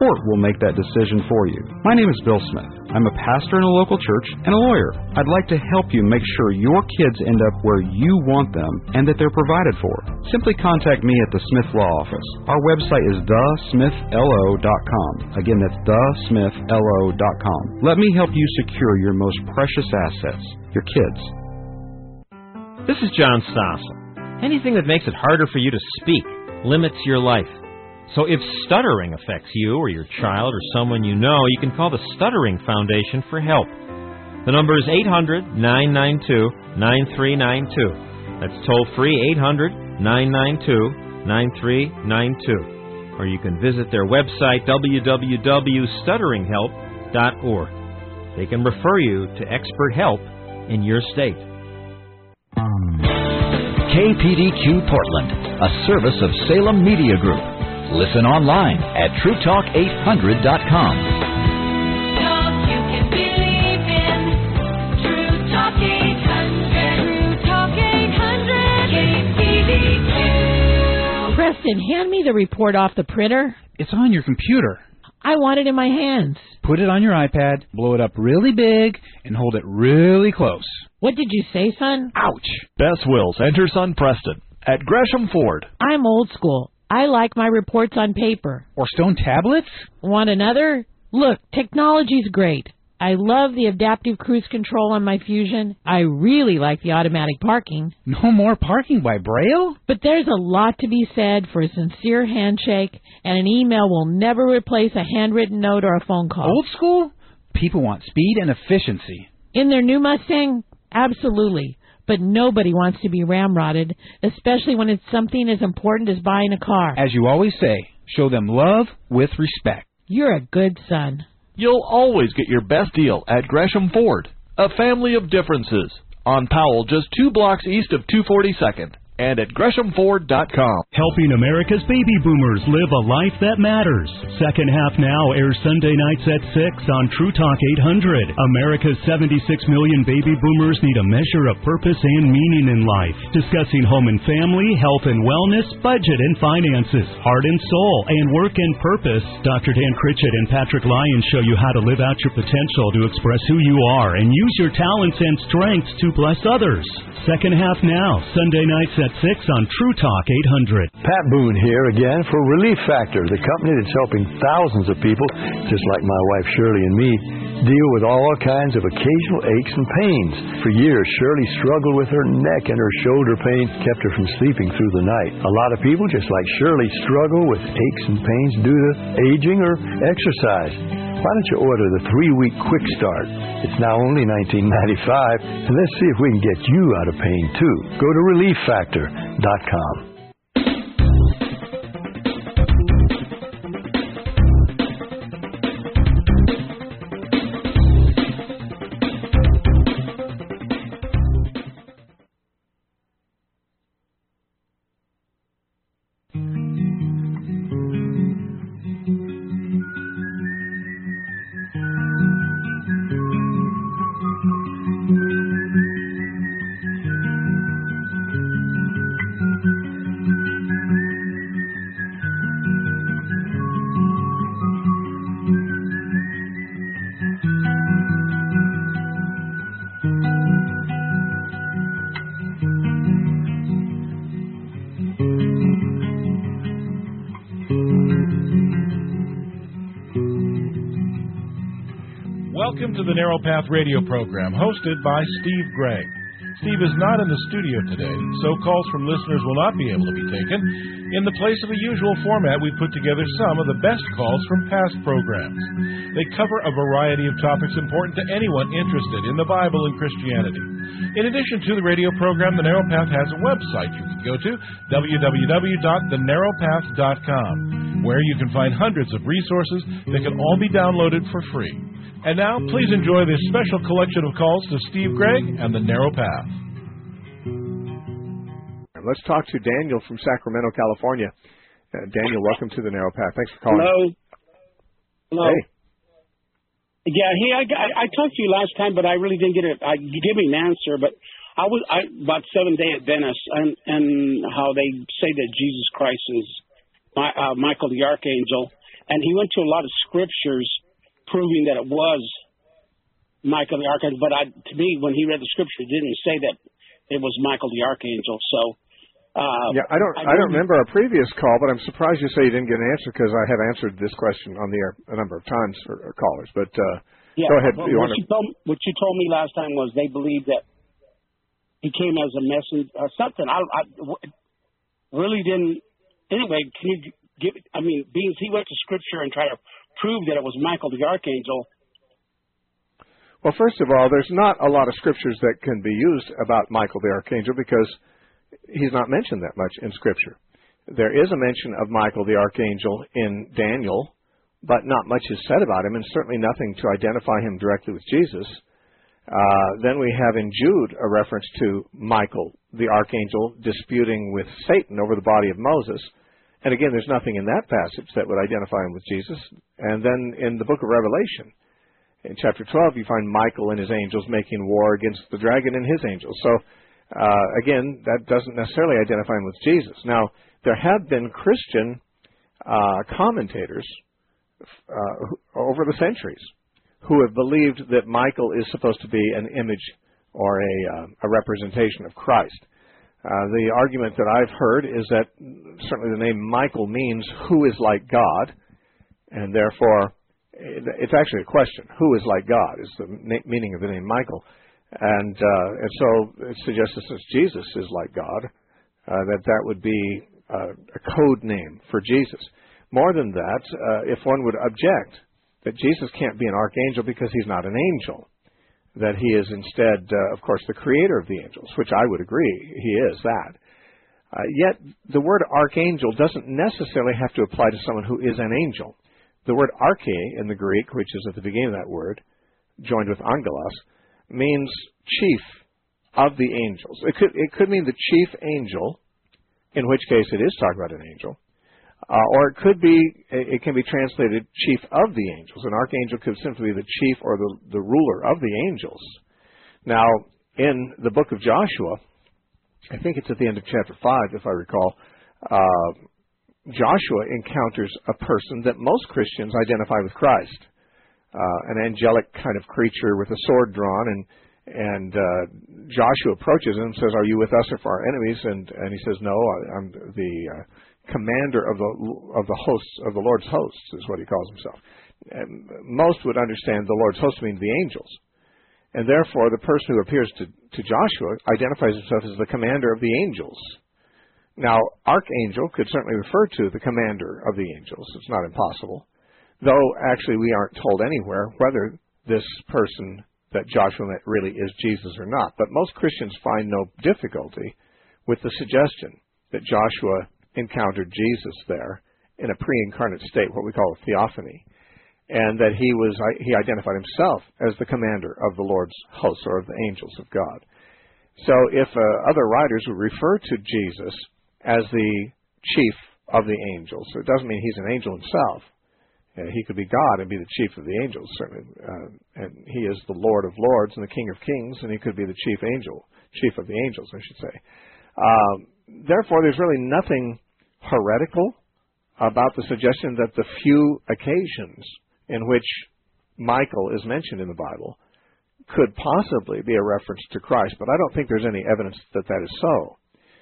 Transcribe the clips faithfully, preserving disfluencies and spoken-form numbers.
court will make that decision for you. My name is Bill Smith. I'm a pastor in a local church and a lawyer. I'd like to help you make sure your kids end up where you want them and that they're provided for. Simply contact me at the Smith Law Office. Our website is the smith l o dot com. Again, that's the smith l o dot com. Let me help you secure your most precious assets, your kids. This is John Stossel. Anything that makes it harder for you to speak limits your life. So if stuttering affects you or your child or someone you know, you can call the Stuttering Foundation for help. The number is eight hundred, nine nine two, nine three nine two. That's toll-free, eight hundred, nine nine two, nine three nine two. Or you can visit their website, w w w dot stuttering help dot org. They can refer you to expert help in your state. K P D Q Portland, a service of Salem Media Group. Listen online at true talk eight hundred dot com. Talk you can believe in. True Talk eight hundred. True Talk eight hundred. K P D Q. Preston, hand me the report off the printer. It's on your computer. I want it in my hands. Put it on your iPad, blow it up really big, and hold it really close. What did you say, son? Ouch! Bess Wills and her son Preston at Gresham Ford. I'm old school. I like my reports on paper. Or stone tablets? Want another? Look, technology's great. I love the adaptive cruise control on my Fusion. I really like the automatic parking. No more parking by Braille? But there's a lot to be said for a sincere handshake, and an email will never replace a handwritten note or a phone call. Old school? People want speed and efficiency. In their new Mustang? Absolutely. But nobody wants to be ramrodded, especially when it's something as important as buying a car. As you always say, show them love with respect. You're a good son. You'll always get your best deal at Gresham Ford, a family of differences, on Powell, just two blocks east of two forty-second, and at gresham ford dot com. Helping America's baby boomers live a life that matters. Second Half Now airs Sunday nights at six on True Talk eight hundred. America's seventy-six million baby boomers need a measure of purpose and meaning in life. Discussing home and family, health and wellness, budget and finances, heart and soul, and work and purpose. Doctor Dan Critchett and Patrick Lyons show you how to live out your potential to express who you are and use your talents and strengths to bless others. Second Half Now, Sunday nights at six on True Talk eight hundred. Pat Boone here again for Relief Factor, the company that's helping thousands of people, just like my wife Shirley and me, deal with all kinds of occasional aches and pains. For years, Shirley struggled with her neck and her shoulder pain, kept her from sleeping through the night. A lot of people, just like Shirley, struggle with aches and pains due to aging or exercise. Why don't you order the three-week Quick Start? It's now only nineteen ninety-five dollars, and let's see if we can get you out of pain, too. Go to relief factor dot com. Welcome to the Narrow Path radio program, hosted by Steve Gregg. Steve is not in the studio today, so calls from listeners will not be able to be taken. In the place of the usual format, we put together some of the best calls from past programs. They cover a variety of topics important to anyone interested in the Bible and Christianity. In addition to the radio program, The Narrow Path has a website you can go to, w w w dot the narrow path dot com, where you can find hundreds of resources that can all be downloaded for free. And now, please enjoy this special collection of calls to Steve Gregg and The Narrow Path. Let's talk to Daniel from Sacramento, California. Uh, Daniel, welcome to The Narrow Path. Thanks for calling. Hello. Hello. Hey. Yeah, hey, I, I, I talked to you last time, but I really didn't get it. I, you gave me an answer, but I was I, about Seventh-day Adventist, and, and how they say that Jesus Christ is my, uh, Michael the Archangel. and he went to a lot of scriptures proving that it was Michael the Archangel. But I, to me, when he read the scripture, it didn't say that it was Michael the Archangel. So uh, yeah, I don't, I, I don't remember our previous call, but I'm surprised you say you didn't get an answer because I have answered this question on the air a number of times for uh, callers. But uh, yeah, go ahead. What, you what, wanna... you told, what you told me last time was they believed that he came as a messenger or something. I, I really didn't. Anyway, can you give? I mean, being he went to scripture and tried to prove that it was Michael the Archangel. Well, first of all, there's not a lot of scriptures that can be used about Michael the Archangel because he's not mentioned that much in Scripture. There is a mention of Michael the Archangel in Daniel, but not much is said about him, and certainly nothing to identify him directly with Jesus. Uh, then we have in Jude a reference to Michael the Archangel disputing with Satan over the body of Moses. And again, there's nothing in that passage that would identify him with Jesus. And then in the book of Revelation, in chapter twelve, you find Michael and his angels making war against the dragon and his angels. So, uh, again, that doesn't necessarily identify him with Jesus. Now, there have been Christian uh, commentators uh, who, over the centuries who have believed that Michael is supposed to be an image or a, uh, a representation of Christ. Uh, the argument that I've heard is that certainly the name Michael means who is like God, and therefore it's actually a question. Who is like God is the na- meaning of the name Michael. And uh, and so it suggests that since Jesus is like God, uh, that that would be uh, a code name for Jesus. More than that, uh, if one would object that Jesus can't be an archangel because he's not an angel, that he is instead, uh, of course, the creator of the angels, which I would agree he is that. Uh, yet the word archangel doesn't necessarily have to apply to someone who is an angel. The word arche in the Greek, which is at the beginning of that word, joined with angelos, means chief of the angels. It could it could mean the chief angel, in which case it is talking about an angel, uh, or it could be it can be translated chief of the angels. An archangel could simply be the chief or the the ruler of the angels. Now, in the book of Joshua, I think it's at the end of chapter five, if I recall. Uh, Joshua encounters a person that most Christians identify with Christ, uh, an angelic kind of creature with a sword drawn, and and uh, Joshua approaches him and says, "Are you with us or for our enemies?" And and he says, "No, I'm the uh, commander of the of the hosts of the Lord's hosts," is what he calls himself. And most would understand the Lord's hosts means the angels, and therefore the person who appears to to Joshua identifies himself as the commander of the angels. Now, archangel could certainly refer to the commander of the angels. It's not impossible. Though, actually, we aren't told anywhere whether this person that Joshua met really is Jesus or not. But most Christians find no difficulty with the suggestion that Joshua encountered Jesus there in a pre-incarnate state, what we call a theophany, and that he was he identified himself as the commander of the Lord's hosts or of the angels of God. So if uh, other writers would refer to Jesus as the chief of the angels. So it doesn't mean he's an angel himself. Uh, he could be God and be the chief of the angels, certainly. Uh, and he is the Lord of lords and the King of kings, and he could be the chief angel, chief of the angels, I should say. Um, therefore, there's really nothing heretical about the suggestion that the few occasions in which Michael is mentioned in the Bible could possibly be a reference to Christ, but I don't think there's any evidence that that is so.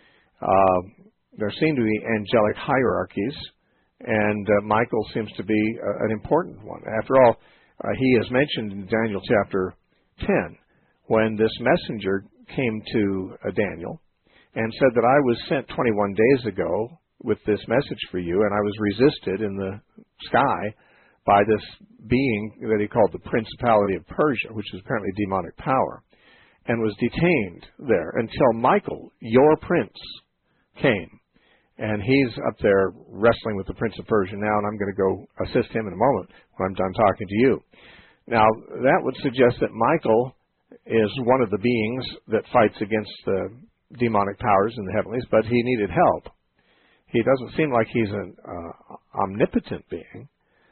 Uh, there seem to be angelic hierarchies, and uh, Michael seems to be uh, an important one. After all, uh, he is mentioned in Daniel chapter ten, when this messenger came to uh, Daniel and said that I was sent twenty-one days ago with this message for you, and I was resisted in the sky by this being that he called the Principality of Persia, which is apparently demonic power, and was detained there until Michael, your prince, came. And he's up there wrestling with the Prince of Persia now, and I'm going to go assist him in a moment when I'm done talking to you. Now, that would suggest that Michael is one of the beings that fights against the demonic powers in the heavenlies, but he needed help. He doesn't seem like he's an uh, omnipotent being.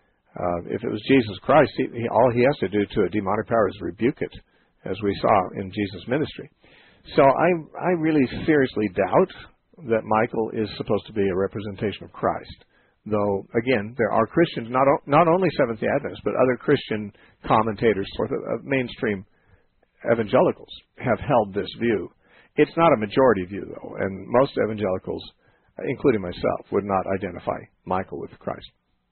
Uh, if it was Jesus Christ, he, he, all he has to do to a demonic power is rebuke it, as we saw in Jesus' ministry. So I, I really seriously doubt that Michael is supposed to be a representation of Christ. Though, again, there are Christians, not o- not only Seventh-day Adventists, but other Christian commentators, sort of uh, mainstream evangelicals, have held this view. It's not a majority view, though, and most evangelicals, including myself, would not identify Michael with Christ.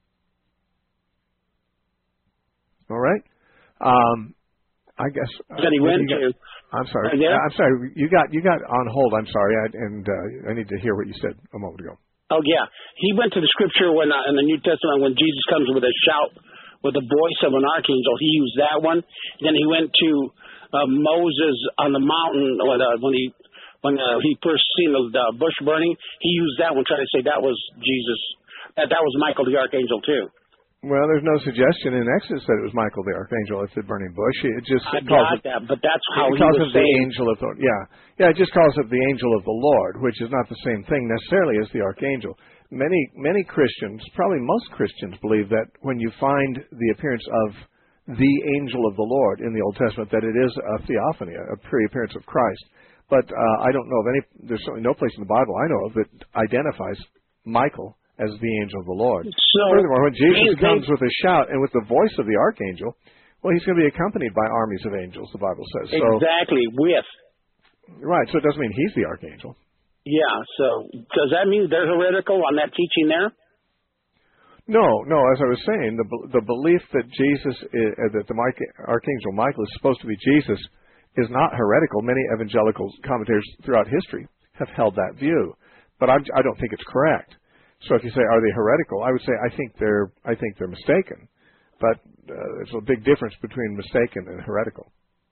All right? Um, I guess. Uh, That he went you got, to. I'm sorry. Right there? I'm sorry. You got you got on hold. I'm sorry, I, and uh, I need to hear what you said a moment ago. Oh yeah, he went to the scripture when uh, in the New Testament when Jesus comes with a shout, with the voice of an archangel. He used that one. Then he went to uh, Moses on the mountain when, uh, when he when uh, he first seen the, the bush burning. He used that one, trying to say that was Jesus. That that was Michael the archangel too. Well, there's no suggestion in Exodus that it was Michael the archangel at the burning bush. It just I calls got it, that, but that's how it he calls was it the saying. angel of the yeah yeah. It just calls it the angel of the Lord, which is not the same thing necessarily as the archangel. Many many Christians, probably most Christians, believe that when you find the appearance of the angel of the Lord in the Old Testament, that it is a theophany, a pre-appearance of Christ. But uh, I don't know of any. There's certainly no place in the Bible I know of that identifies Michael as the angel of the Lord. So, furthermore, when Jesus they, comes with a shout and with the voice of the archangel, well, he's going to be accompanied by armies of angels, the Bible says. So, exactly, with. right, so it doesn't mean he's the archangel. Yeah, so does that mean they're heretical on that teaching there? No, no, as I was saying, the the belief that Jesus, is, uh, that the Mike, archangel Michael is supposed to be Jesus is not heretical. Many evangelical commentators throughout history have held that view, but I, I don't think it's correct. So if you say, are they heretical? I would say, I think they're, I think they're mistaken. But uh, there's a big difference between mistaken and heretical.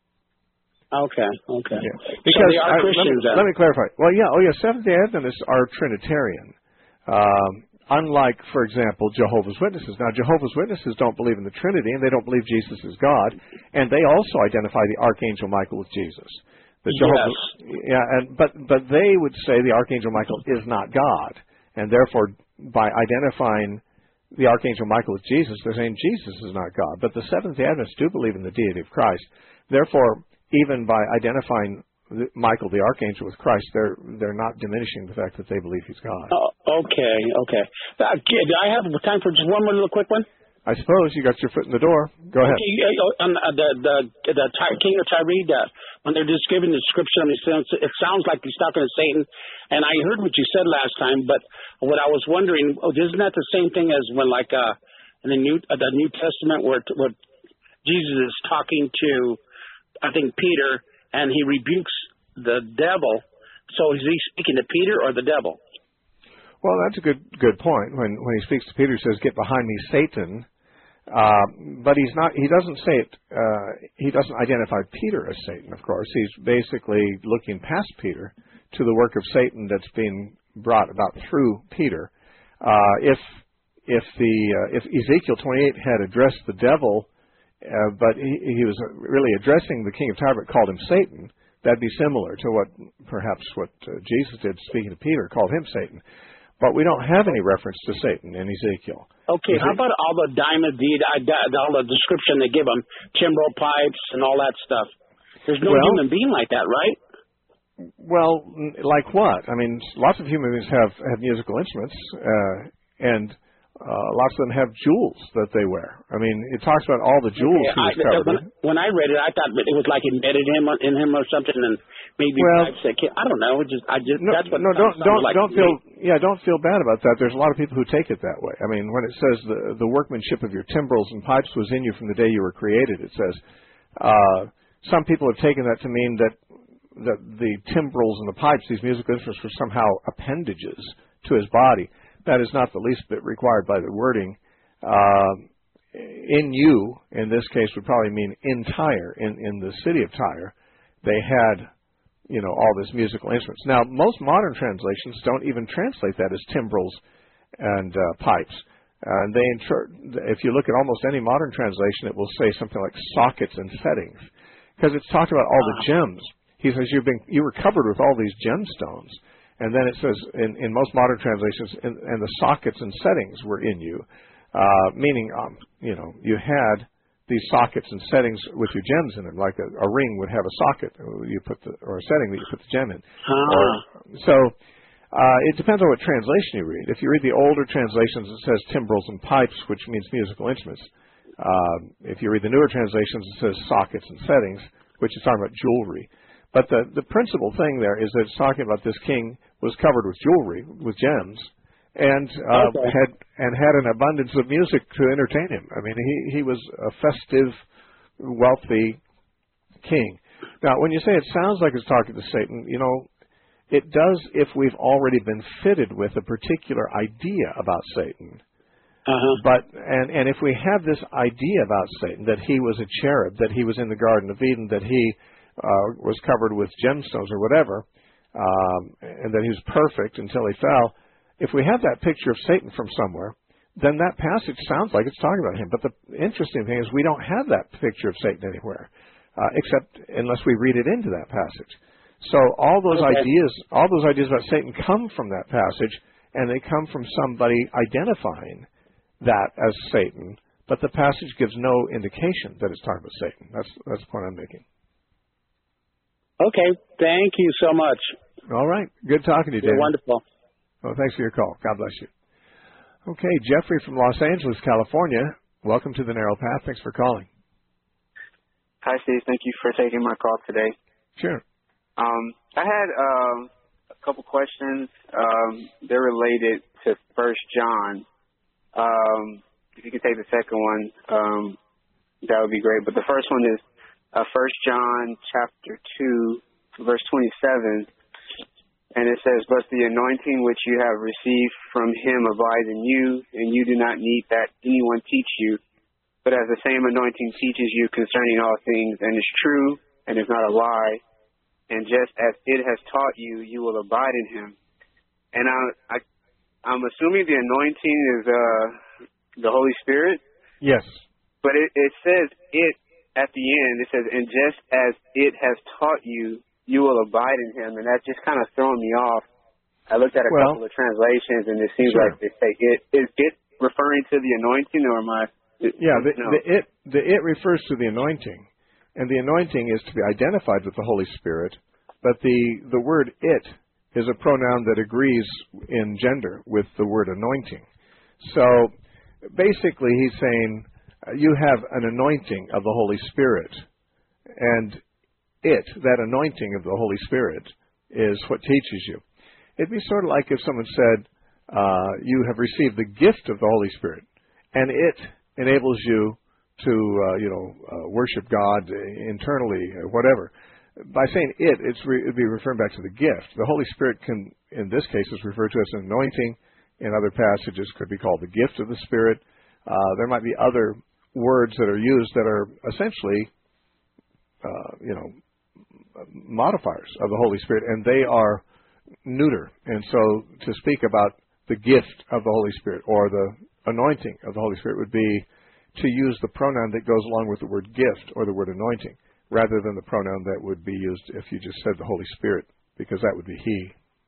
Okay, okay. Yeah. So Because they are I, let, Christians me, then? let me clarify. Well, yeah, oh yeah, Seventh-day Adventists are Trinitarian. Um, unlike, for example, Jehovah's Witnesses. Now, Jehovah's Witnesses don't believe in the Trinity, and they don't believe Jesus is God, and they also identify the Archangel Michael with Jesus. The Jehovah's, yes. Yeah, and but but they would say the Archangel Michael is not God. And therefore, by identifying the Archangel Michael with Jesus, they're saying Jesus is not God. But the Seventh-day Adventists do believe in the deity of Christ. Therefore, even by identifying the, Michael the Archangel with Christ, they're they're not diminishing the fact that they believe he's God. Oh, okay, okay. Uh, do I have time for just one more little quick one? I suppose you got your foot in the door. Go ahead. Okay, uh, on uh, the the the Ty- King of Tyre, uh, when they're just giving the description, I mean, it sounds, it sounds like he's talking to Satan. And I heard what you said last time, but what I was wondering, oh, isn't that the same thing as when, like, uh, in the New uh, the New Testament, where where Jesus is talking to, I think, Peter, and he rebukes the devil. So is he speaking to Peter or the devil? Well, that's a good good point. When when he speaks to Peter, he says, "Get behind me, Satan." Uh, but he's not. He doesn't say it. Uh, he doesn't identify Peter as Satan. Of course, he's basically looking past Peter to the work of Satan that's being brought about through Peter. Uh, if if the uh, if Ezekiel twenty-eight had addressed the devil, uh, but he, he was really addressing the king of Tyre, but called him Satan, that'd be similar to what perhaps what uh, Jesus did, speaking to Peter, called him Satan. But we don't have any reference to Satan in Ezekiel. Okay, Ezekiel, how about all the diamond deed, all the description they give them, timbrel pipes and all that stuff? There's no well, human being like that, right? Well, like what? I mean, lots of human beings have, have musical instruments, uh, and uh, lots of them have jewels that they wear. I mean, it talks about all the jewels Okay, he was I, covered when, in. when I read it, I thought it was like embedded him in him or something, and maybe Well, pipes that came, I don't know. It just I just No, that's what no, it don't sounded don't like don't to feel me. yeah, don't feel bad about that. There's a lot of people who take it that way. I mean, when it says the the workmanship of your timbrels and pipes was in you from the day you were created, it says uh, some people have taken that to mean that that the timbrels and the pipes, these musical instruments, were somehow appendages to his body. That is not the least bit required by the wording. Uh, in you, in this case, would probably mean in Tyre, in in the city of Tyre, they had, you know, all this musical instruments. Now, most modern translations don't even translate that as timbrels and uh, pipes. Uh, and they, intro- if you look at almost any modern translation, it will say something like sockets and settings, because it's talked about all the gems. He says you've been, you were covered with all these gemstones, and then it says in, in most modern translations, and, and the sockets and settings were in you, uh, meaning, um, you know, you had these sockets and settings with your gems in them, like a, a ring would have a socket you put the, or a setting that you put the gem in. Ah. Or, so Uh, it depends on what translation you read. If you read the older translations, it says timbrels and pipes, which means musical instruments. Uh, if you read the newer translations, it says sockets and settings, which is talking about jewelry. But the, the principal thing there is that it's talking about this king was covered with jewelry, with gems, and uh, Okay. had and had an abundance of music to entertain him. I mean, he, he was a festive, wealthy king. Now, when you say it sounds like it's talking to Satan, you know, it does if we've already been fitted with a particular idea about Satan. Uh-huh. But and and if we have this idea about Satan, that he was a cherub, that he was in the Garden of Eden, that he uh, was covered with gemstones or whatever, um, and that he was perfect until he fell, if we have that picture of Satan from somewhere, then that passage sounds like it's talking about him. But the interesting thing is we don't have that picture of Satan anywhere, uh, except unless we read it into that passage. So all those Okay. ideas, all those ideas about Satan come from that passage, and they come from somebody identifying that as Satan. But the passage gives no indication that it's talking about Satan. That's that's the point I'm making. Okay. Thank you so much. All right, good talking to you, You're David. wonderful. Well, thanks for your call. God bless you. Okay, Jeffrey from Los Angeles, California. Welcome to the Narrow Path. Thanks for calling. Hi, Steve. Thank you for taking my call today. Sure. Um, I had um, a couple questions. Um, they're related to First John. Um, if you could take the second one, um, that would be great. But the first one is uh, First John chapter two, verse twenty-seven, and it says, "But the anointing which you have received from him abides in you, and you do not need that anyone teach you. But as the same anointing teaches you concerning all things, and is true, and is not a lie, and just as it has taught you, you will abide in him." And I, I, I'm assuming the anointing is uh, the Holy Spirit. Yes. But it, it says it at the end. It says, "And just as it has taught you, you will abide in him." And that's just kind of throwing me off. I looked at a Well, couple of translations, and it seems sure. like they say it. Is it referring to the anointing, or am I? Yeah, the, no. the it the it refers to the anointing, and the anointing is to be identified with the Holy Spirit. But the the word "it" is a pronoun that agrees in gender with the word anointing. So basically, he's saying uh, you have an anointing of the Holy Spirit, and it, that anointing of the Holy Spirit, is what teaches you. It'd be sort of like if someone said, uh, you have received the gift of the Holy Spirit, and it enables you to, uh, you know, uh, worship God internally, or whatever. By saying it, it's re- it'd be referring back to the gift. The Holy Spirit can, in this case, is referred to as an anointing. In other passages, could be called the gift of the Spirit. Uh, there might be other words that are used that are essentially, uh, you know, modifiers of the Holy Spirit, and they are neuter. And so to speak about the gift of the Holy Spirit or the anointing of the Holy Spirit would be to use the pronoun that goes along with the word gift or the word anointing, rather than the pronoun that would be used if you just said the Holy Spirit, because that would be he.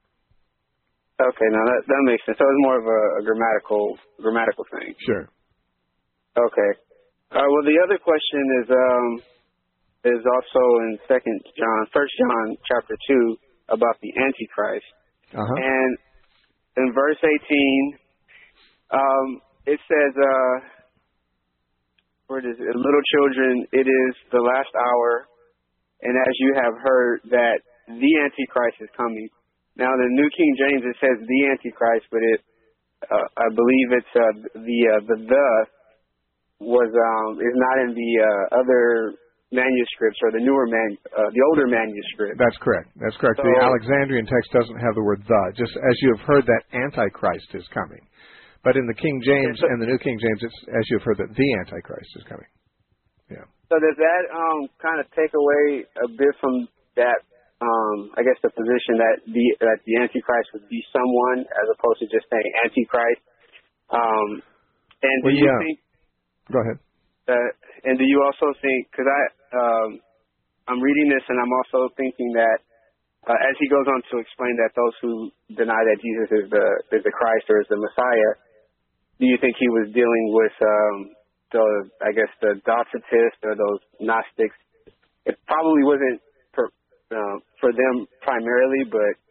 Okay, now that that makes sense. So it's more of a, a grammatical grammatical thing. Sure. Okay. Uh, well, the other question is um, is also in Second John, First John chapter two, about the Antichrist, uh-huh. and in verse eighteen, um, it says, uh, "Where does it? Little children, it is the last hour, and as you have heard that the Antichrist is coming." Now, the New King James, it says the Antichrist, but it, uh, I believe it's uh, the uh, the the was um, is not in the uh, other manuscripts or the newer man, uh, the older manuscripts. That's correct. That's correct. So, the Alexandrian text doesn't have the word the, just as you have heard that Antichrist is coming. But in the King James so, and the New King James, it's as you have heard that the Antichrist is coming. Yeah. So does that um, kind of take away a bit from that? Um, I guess the position that the that the Antichrist would be someone as opposed to just saying Antichrist. Um, and do well, you yeah. think? Go ahead. Uh, and do you also think? Because I um, I'm reading this and I'm also thinking that uh, as he goes on to explain that those who deny that Jesus is the is the Christ or is the Messiah, do you think he was dealing with um, the I guess the Docetists or those Gnostics? It probably wasn't. Uh, for them primarily, but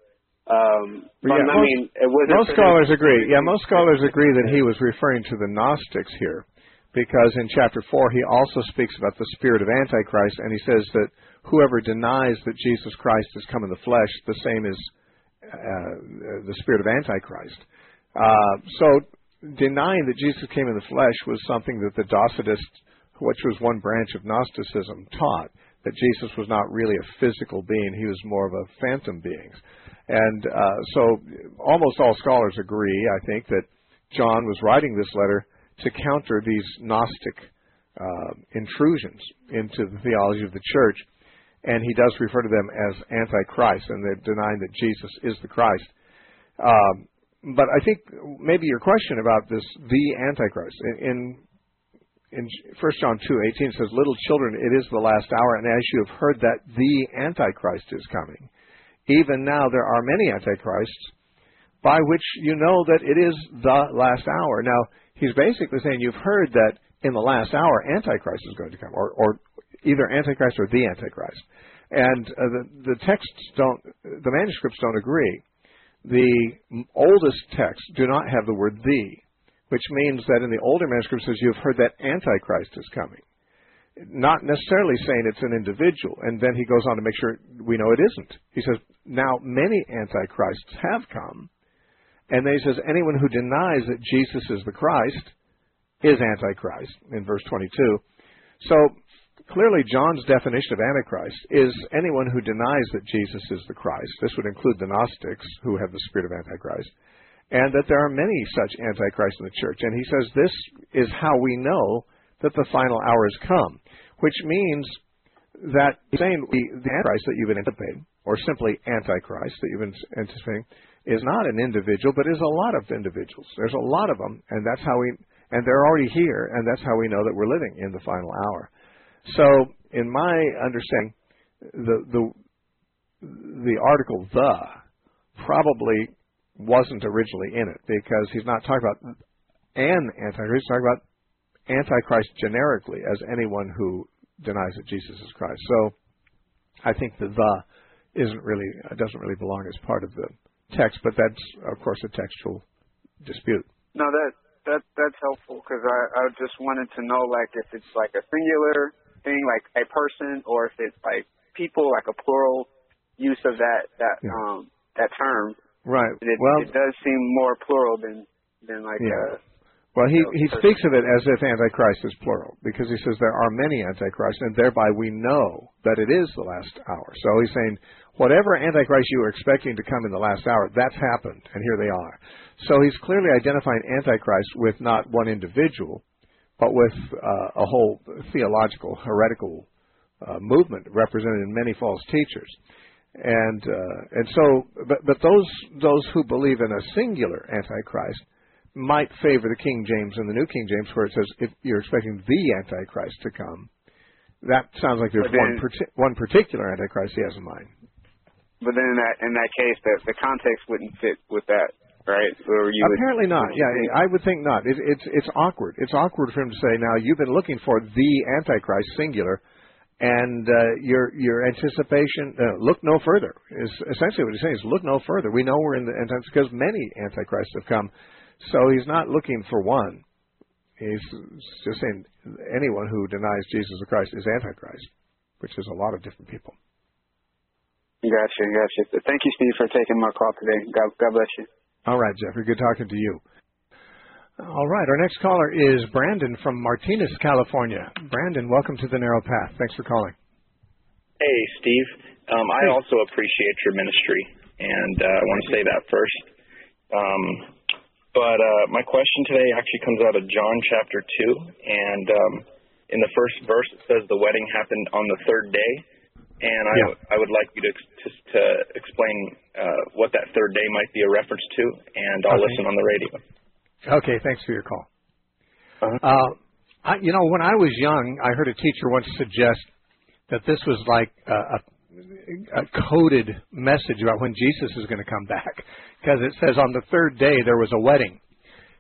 Um, but yeah, I most, mean, it wasn't most scholars agree. Yeah, most scholars agree that he was referring to the Gnostics here, because in chapter four he also speaks about the spirit of Antichrist, and he says that whoever denies that Jesus Christ has come in the flesh, the same is uh, the spirit of Antichrist. Uh, so denying that Jesus came in the flesh was something that the Docetists, which was one branch of Gnosticism, taught, that Jesus was not really a physical being, he was more of a phantom being. And uh, so almost all scholars agree, I think, that John was writing this letter to counter these Gnostic uh, intrusions into the theology of the church, and he does refer to them as Antichrist, and they're denying that Jesus is the Christ. Um, but I think maybe your question about this, the Antichrist, in, in First John two eighteen says, "Little children, it is the last hour, and as you have heard that the Antichrist is coming, even now there are many Antichrists, by which you know that it is the last hour." Now, he's basically saying you've heard that in the last hour Antichrist is going to come, or, or either Antichrist or the Antichrist. And uh, the, the texts don't, the manuscripts don't agree. The oldest texts do not have the word "the," which means that in the older manuscripts it says you've heard that Antichrist is coming. Not necessarily saying it's an individual. And then he goes on to make sure we know it isn't. He says, now many Antichrists have come. And then he says, anyone who denies that Jesus is the Christ is Antichrist, in verse twenty-two. So clearly John's definition of Antichrist is anyone who denies that Jesus is the Christ. This would include the Gnostics, who have the spirit of Antichrist, and that there are many such Antichrists in the church. And he says this is how we know that the final hour has come, which means that he's saying the, the Antichrist that you've been anticipating, or simply Antichrist that you've been anticipating, is not an individual, but is a lot of individuals. There's a lot of them, and that's how we, and they're already here, and that's how we know that we're living in the final hour. So, in my understanding, the the the article "the" probably wasn't originally in it, because he's not talking about an Antichrist, he's talking about Antichrist generically as anyone who denies that Jesus is Christ. So, I think the "the" isn't really doesn't really belong as part of the text, but that's of course a textual dispute. No, that that that's helpful, because I I just wanted to know, like, if it's like a singular thing, like a person, or if it's like people, like a plural use of that that yeah. um that term. Right. It, well, it does seem more plural than than like yeah. a. Well, he, know, he speaks of it as if Antichrist is plural, because he says there are many Antichrists, and thereby we know that it is the last hour. So he's saying, whatever Antichrist you were expecting to come in the last hour, that's happened, and here they are. So he's clearly identifying Antichrist with not one individual, but with uh, a whole theological, heretical uh, movement represented in many false teachers. And uh, and so, but, but those those who believe in a singular Antichrist might favor the King James and the New King James, where it says, if you're expecting the Antichrist to come, that sounds like there's then, one parti- one particular Antichrist he has in mind. But then in that in that case, the the context wouldn't fit with that, right? Or you Apparently would, not. Yeah, I would think not. It, it's it's awkward. It's awkward for him to say, now you've been looking for the Antichrist singular, and uh, your your anticipation, uh, look no further. Is essentially what he's saying is look no further. We know we're in the end times because many Antichrists have come. So he's not looking for one. He's just saying anyone who denies Jesus Christ is Antichrist, which is a lot of different people. Gotcha, gotcha. Thank you, Steve, for taking my call today. God, God bless you. All right, Jeffrey. Good talking to you. All right. Our next caller is Brandon from Martinez, California. Brandon, welcome to the Narrow Path. Thanks for calling. Hey, Steve. Um, I also appreciate your ministry, and uh, I want to say that first. Um, but uh, my question today actually comes out of John chapter two, and um, in the first verse it says the wedding happened on the third day, and I, yeah. I would like you to to, to explain uh, what that third day might be a reference to, and I'll okay. listen on the radio. Okay, thanks for your call. Uh-huh. Uh, I, you know, when I was young, I heard a teacher once suggest that this was like a, a a coded message about when Jesus is going to come back, because it says on the third day there was a wedding,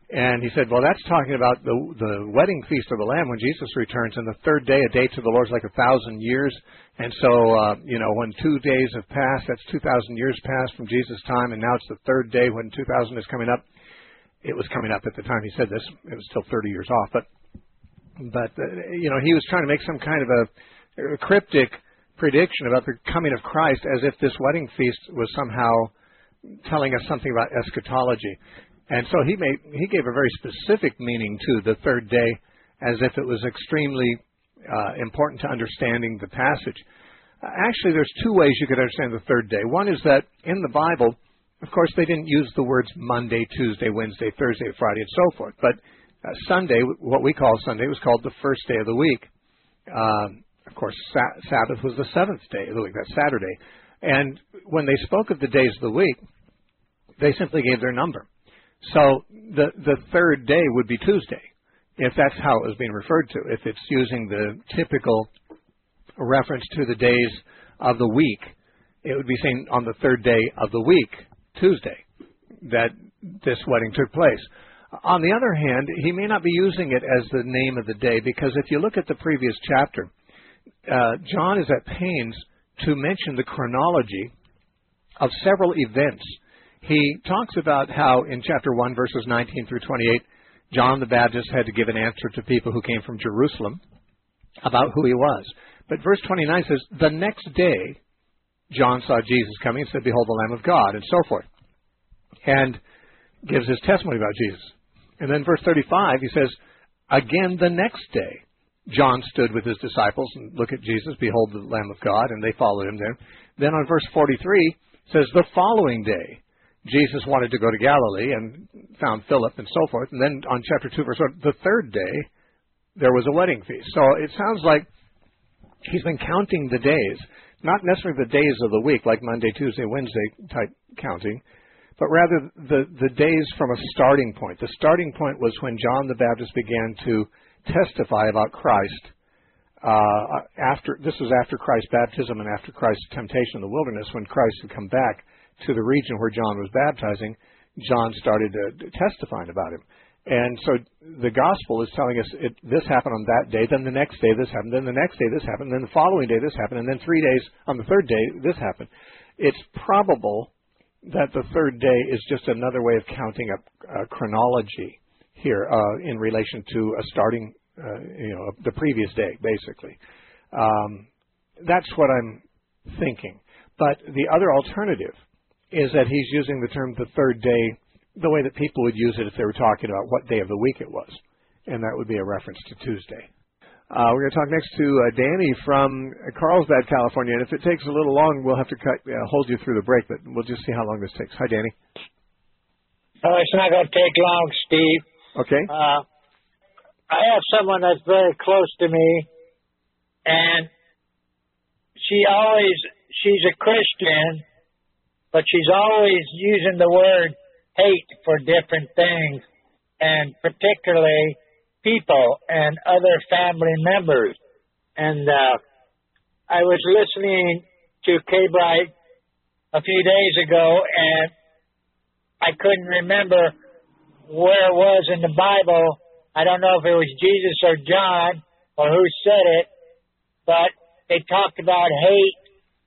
And he said, well, that's talking about the the wedding feast of the Lamb when Jesus returns, and the third day, a day to the Lord is like a thousand years. And so, uh, you know, when two days have passed, that's two thousand years passed from Jesus' time, and now it's the third day when two thousand is coming up. It was coming up at the time he said this. It was still thirty years off. But, but uh, you know, he was trying to make some kind of a, a cryptic prediction about the coming of Christ as if this wedding feast was somehow telling us something about eschatology. And so he made he gave a very specific meaning to the third day, as if it was extremely uh, important to understanding the passage. Uh, actually, there's two ways you could understand the third day. One is that in the Bible, of course, they didn't use the words Monday, Tuesday, Wednesday, Thursday, Friday, and so forth. But uh, Sunday, what we call Sunday, was called the first day of the week. Um, of course, Sa- Sabbath was the seventh day of the week. That's Saturday. And when they spoke of the days of the week, they simply gave their number. So the the third day would be Tuesday, if that's how it was being referred to. If it's using the typical reference to the days of the week, it would be saying on the third day of the week, Tuesday, that this wedding took place. On the other hand, he may not be using it as the name of the day, because if you look at the previous chapter, uh, John is at pains to mention the chronology of several events. He talks about how in chapter one, verses nineteen through twenty-eight, John the Baptist had to give an answer to people who came from Jerusalem about who he was. But verse twenty-nine says, the next day, John saw Jesus coming and said, behold, the Lamb of God, and so forth, and gives his testimony about Jesus. And then verse thirty-five, he says, again the next day, John stood with his disciples and looked at Jesus, behold, the Lamb of God, and they followed him there. Then on verse forty-three, it says, the following day, Jesus wanted to go to Galilee and found Philip and so forth. And then on chapter two, verse one, the third day, there was a wedding feast. So it sounds like he's been counting the days, not necessarily the days of the week, like Monday, Tuesday, Wednesday type counting, but rather the, the days from a starting point. The starting point was when John the Baptist began to testify about Christ. Uh, after this was after Christ's baptism and after Christ's temptation in the wilderness, when Christ had come back to the region where John was baptizing, John started uh, testifying about him. And so the gospel is telling us it, this happened on that day, then the next day this happened, then the next day this happened, then the following day this happened, and then three days on the third day this happened. It's probable that the third day is just another way of counting up uh, chronology here uh, in relation to a starting, uh, you know, the previous day, basically. Um, that's what I'm thinking. But the other alternative is that he's using the term the third day the way that people would use it if they were talking about what day of the week it was. And that would be a reference to Tuesday. Uh, we're going to talk next to uh, Danny from Carlsbad, California. And if it takes a little long, we'll have to cut, uh, hold you through the break, but we'll just see how long this takes. Hi, Danny. Oh, it's not going to take long, Steve. Okay. Uh, I have someone that's very close to me, and she always, she's a Christian, but she's always using the word hate for different things, and particularly people and other family members. And uh, I was listening to K-Bright a few days ago, and I couldn't remember where it was in the Bible. I don't know if it was Jesus or John or who said it, but they talked about hate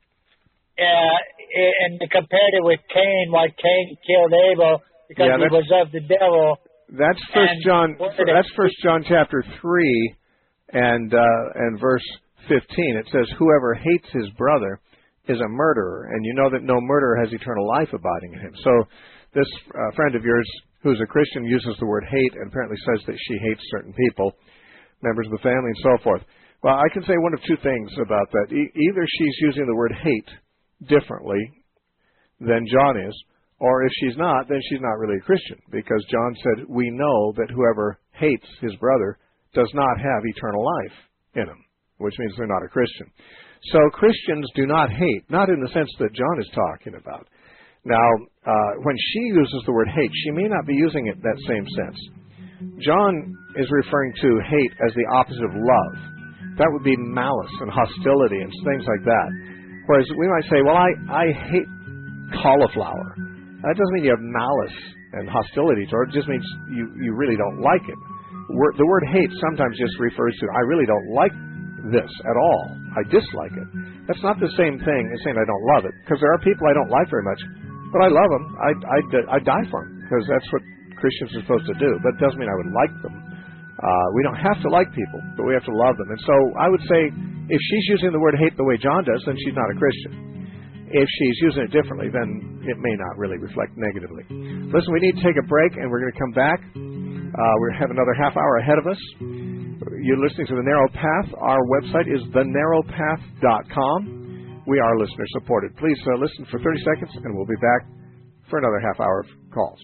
uh, and compared it with Cain, why Cain killed Abel because yeah, he was of the devil. That's First John. That's First John chapter three, and uh, and verse fifteen. It says, "Whoever hates his brother is a murderer, and you know that no murderer has eternal life abiding in him." So, this uh, friend of yours, who's a Christian, uses the word hate, and apparently says that she hates certain people, members of the family, and so forth. Well, I can say one of two things about that. E- either she's using the word hate differently than John is, or if she's not, then she's not really a Christian, because John said, we know that whoever hates his brother does not have eternal life in him, which means they're not a Christian. So Christians do not hate, not in the sense that John is talking about. Now, uh, when she uses the word hate, she may not be using it in that same sense. John is referring to hate as the opposite of love. That would be malice and hostility and things like that. Whereas we might say, well, I, I hate cauliflower. That doesn't mean you have malice and hostility toward it. It just means you, you really don't like it. Word, the word hate sometimes just refers to, I really don't like this at all. I dislike it. That's not the same thing as saying I don't love it, because there are people I don't like very much, but I love them. I, I, I die for them, because that's what Christians are supposed to do. But it doesn't mean I would like them. Uh, we don't have to like people, but we have to love them. And so I would say if she's using the word hate the way John does, then she's not a Christian. If she's using it differently, then it may not really reflect negatively. Listen, we need to take a break, and we're going to come back. Uh, we have another half hour ahead of us. You're listening to The Narrow Path. Our website is the narrow path dot com. We are listener supported. Please uh, listen for thirty seconds, and we'll be back for another half hour of calls.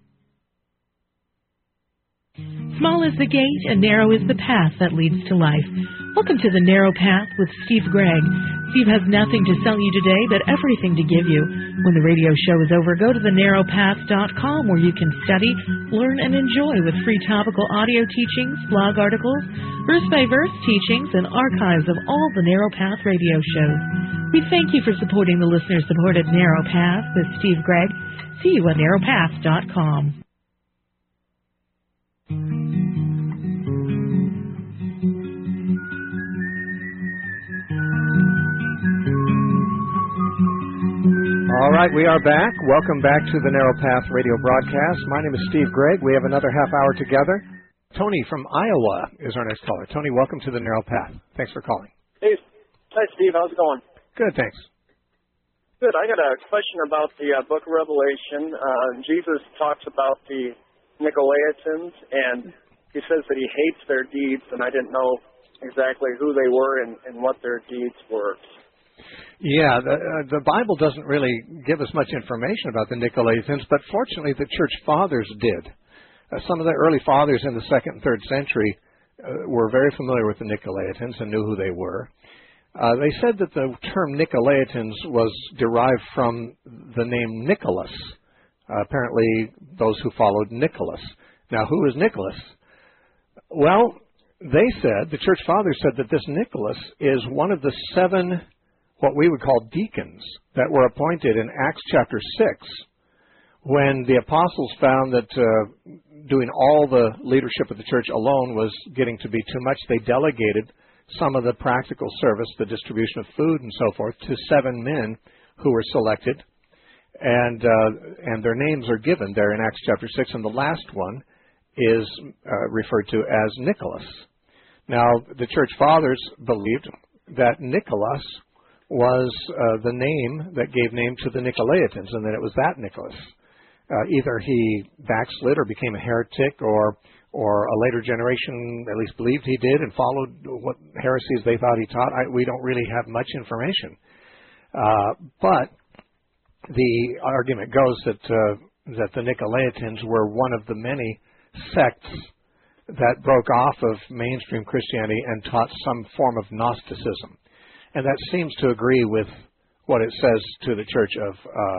Small is the gate and narrow is the path that leads to life. Welcome to The Narrow Path with Steve Gregg. Steve has nothing to sell you today, but everything to give you. When the radio show is over, go to the narrow path dot com where you can study, learn, and enjoy with free topical audio teachings, blog articles, verse-by-verse teachings, and archives of all the Narrow Path radio shows. We thank you for supporting the listener-supported Narrow Path with Steve Gregg. See you at narrow path dot com. All right, we are back. Welcome back to the Narrow Path radio broadcast. My name is Steve Gregg. We have another half hour together. Tony from Iowa is our next caller. Tony, welcome to the Narrow Path. Thanks for calling. Hey, hi Steve. How's it going? Good, thanks. Good. I got a question about the uh, Book of Revelation. Uh, Jesus talks about the Nicolaitans, and he says that he hates their deeds, and I didn't know exactly who they were and, and what their deeds were. Yeah, the, uh, the Bible doesn't really give us much information about the Nicolaitans, but fortunately the church fathers did. Uh, some of the early fathers in the second and third century uh, were very familiar with the Nicolaitans and knew who they were. Uh, they said that the term Nicolaitans was derived from the name Nicholas. Uh, apparently those who followed Nicholas. Now, who is Nicholas? Well, they said, the church fathers said that this Nicholas is one of the seven what we would call deacons that were appointed in Acts chapter six when the apostles found that uh, doing all the leadership of the church alone was getting to be too much. They delegated some of the practical service, the distribution of food and so forth, to seven men who were selected, and uh, and their names are given there in Acts chapter six, and the last one is uh, referred to as Nicholas. Now, the church fathers believed that Nicholas was uh, the name that gave name to the Nicolaitans, and that it was that Nicholas. Uh, either he backslid or became a heretic, or or a later generation at least believed he did and followed what heresies they thought he taught. I, we don't really have much information. Uh, but the argument goes that uh, that the Nicolaitans were one of the many sects that broke off of mainstream Christianity and taught some form of Gnosticism. And that seems to agree with what it says to the church of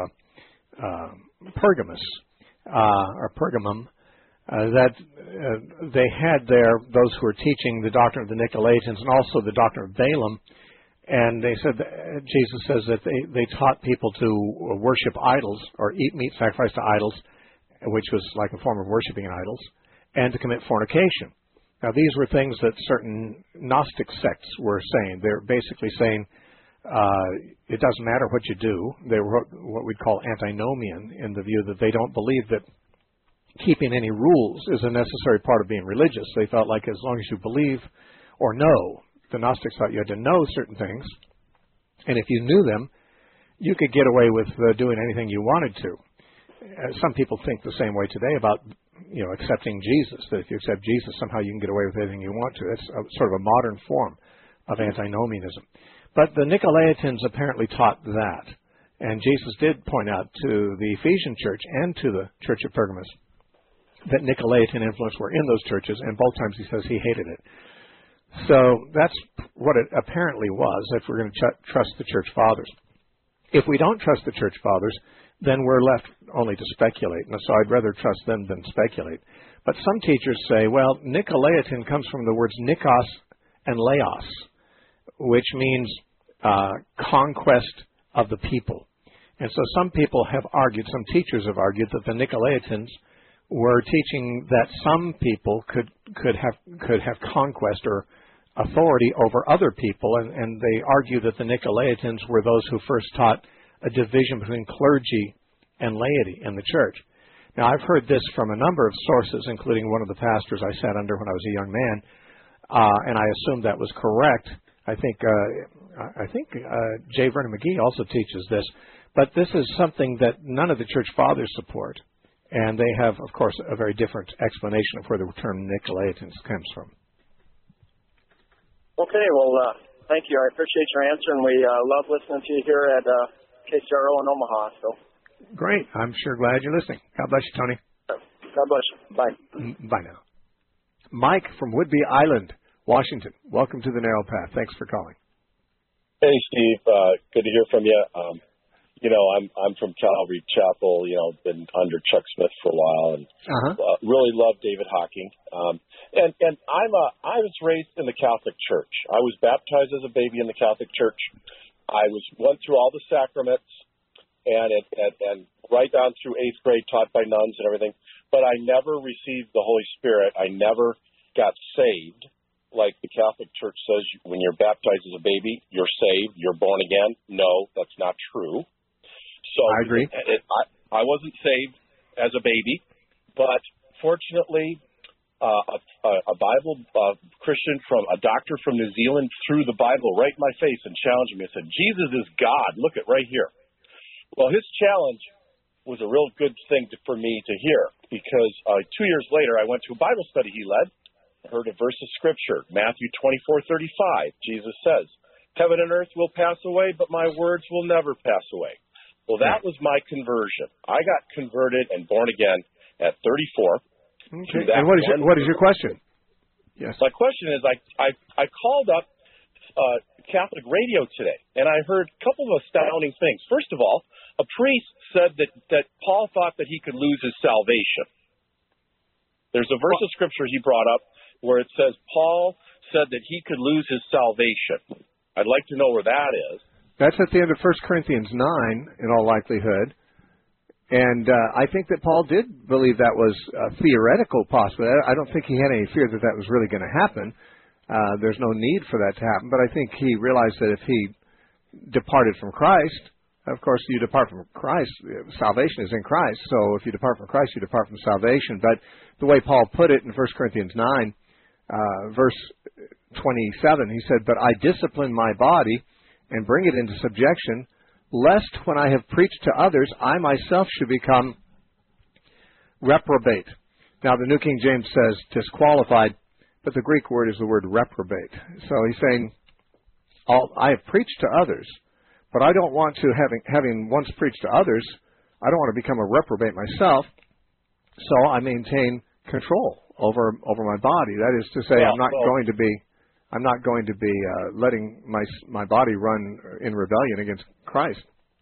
uh, uh, Pergamus, uh, or Pergamum, uh, that uh, they had there those who were teaching the doctrine of the Nicolaitans and also the doctrine of Balaam. And they said, that, uh, Jesus says that they, they taught people to worship idols or eat meat sacrificed to idols, which was like a form of worshiping idols, and to commit fornication. Now, these were things that certain Gnostic sects were saying. They're basically saying uh, it doesn't matter what you do. They were what we'd call antinomian, in the view that they don't believe that keeping any rules is a necessary part of being religious. They felt like as long as you believe or know, the Gnostics thought you had to know certain things, and if you knew them, you could get away with uh, doing anything you wanted to. Uh, some people think the same way today about you know, accepting Jesus, that if you accept Jesus, somehow you can get away with anything you want to. It's a, sort of a modern form of antinomianism. But the Nicolaitans apparently taught that. And Jesus did point out to the Ephesian church and to the church of Pergamus that Nicolaitan influence were in those churches, and both times he says he hated it. So that's what it apparently was, if we're going to ch- trust the church fathers. If we don't trust the church fathers, then we're left only to speculate. And so I'd rather trust them than speculate. But some teachers say, well, Nicolaitan comes from the words Nikos and Laos, which means uh, conquest of the people. And so some people have argued, some teachers have argued that the Nicolaitans were teaching that some people could could have could have conquest or authority over other people, and, and they argue that the Nicolaitans were those who first taught a division between clergy and laity in the church. Now, I've heard this from a number of sources, including one of the pastors I sat under when I was a young man, uh, and I assumed that was correct. I think uh, I think uh, J. Vernon McGee also teaches this, but this is something that none of the church fathers support, and they have, of course, a very different explanation of where the term Nicolaitans comes from. Okay, well, uh, thank you. I appreciate your answer, and we uh, love listening to you here at uh, K C R O in Omaha. So, great. I'm sure glad you're listening. God bless you, Tony. God bless you. Bye. Bye now. Mike from Whidbey Island, Washington. Welcome to the Narrow Path. Thanks for calling. Hey, Steve. Uh, good to hear from you. Um, you know, I'm I'm from Calvary Chapel. You know, been under Chuck Smith for a while, and uh-huh. uh, really love David Hocking. Um, and and I'm a I was raised in the Catholic Church. I was baptized as a baby in the Catholic Church. I was went through all the sacraments, and it, and, and right down through eighth grade, taught by nuns and everything. But I never received the Holy Spirit. I never got saved. Like the Catholic Church says, when you're baptized as a baby, you're saved, you're born again. No, that's not true. So I agree. It, I, I wasn't saved as a baby, but fortunately, uh, a, a Bible uh, Christian from a doctor from New Zealand threw the Bible right in my face and challenged me and said, "Jesus is God. Look at right here." Well, his challenge was a real good thing to, for me to hear, because uh, two years later, I went to a Bible study he led. Heard a verse of Scripture, Matthew twenty-four thirty-five. Jesus says, "Heaven and earth will pass away, but my words will never pass away." Well, that was my conversion. I got converted and born again at thirty-four. Okay. And what is your, what is your question? Yes. My question is, I I, I called up uh, Catholic radio today, and I heard a couple of astounding things. First of all, a priest said that, that Paul thought that he could lose his salvation. There's a verse of Scripture he brought up where it says Paul said that he could lose his salvation. I'd like to know where that is. That's at the end of First Corinthians nine, in all likelihood. And uh, I think that Paul did believe that was a theoretical possibility. I don't think he had any fear that that was really going to happen. Uh, there's no need for that to happen. But I think he realized that if he departed from Christ, of course, you depart from Christ. Salvation is in Christ. So if you depart from Christ, you depart from salvation. But the way Paul put it in First Corinthians nine, uh, verse twenty-seven, he said, "But I discipline my body and bring it into subjection, lest when I have preached to others, I myself should become reprobate." Now, the New King James says disqualified, but the Greek word is the word reprobate. So he's saying, I have preached to others, but I don't want to, having, having once preached to others, I don't want to become a reprobate myself, so I maintain control over over my body. That is to say, well, I'm not well, going to be I'm not going to be uh, letting my my body run in rebellion against Christ.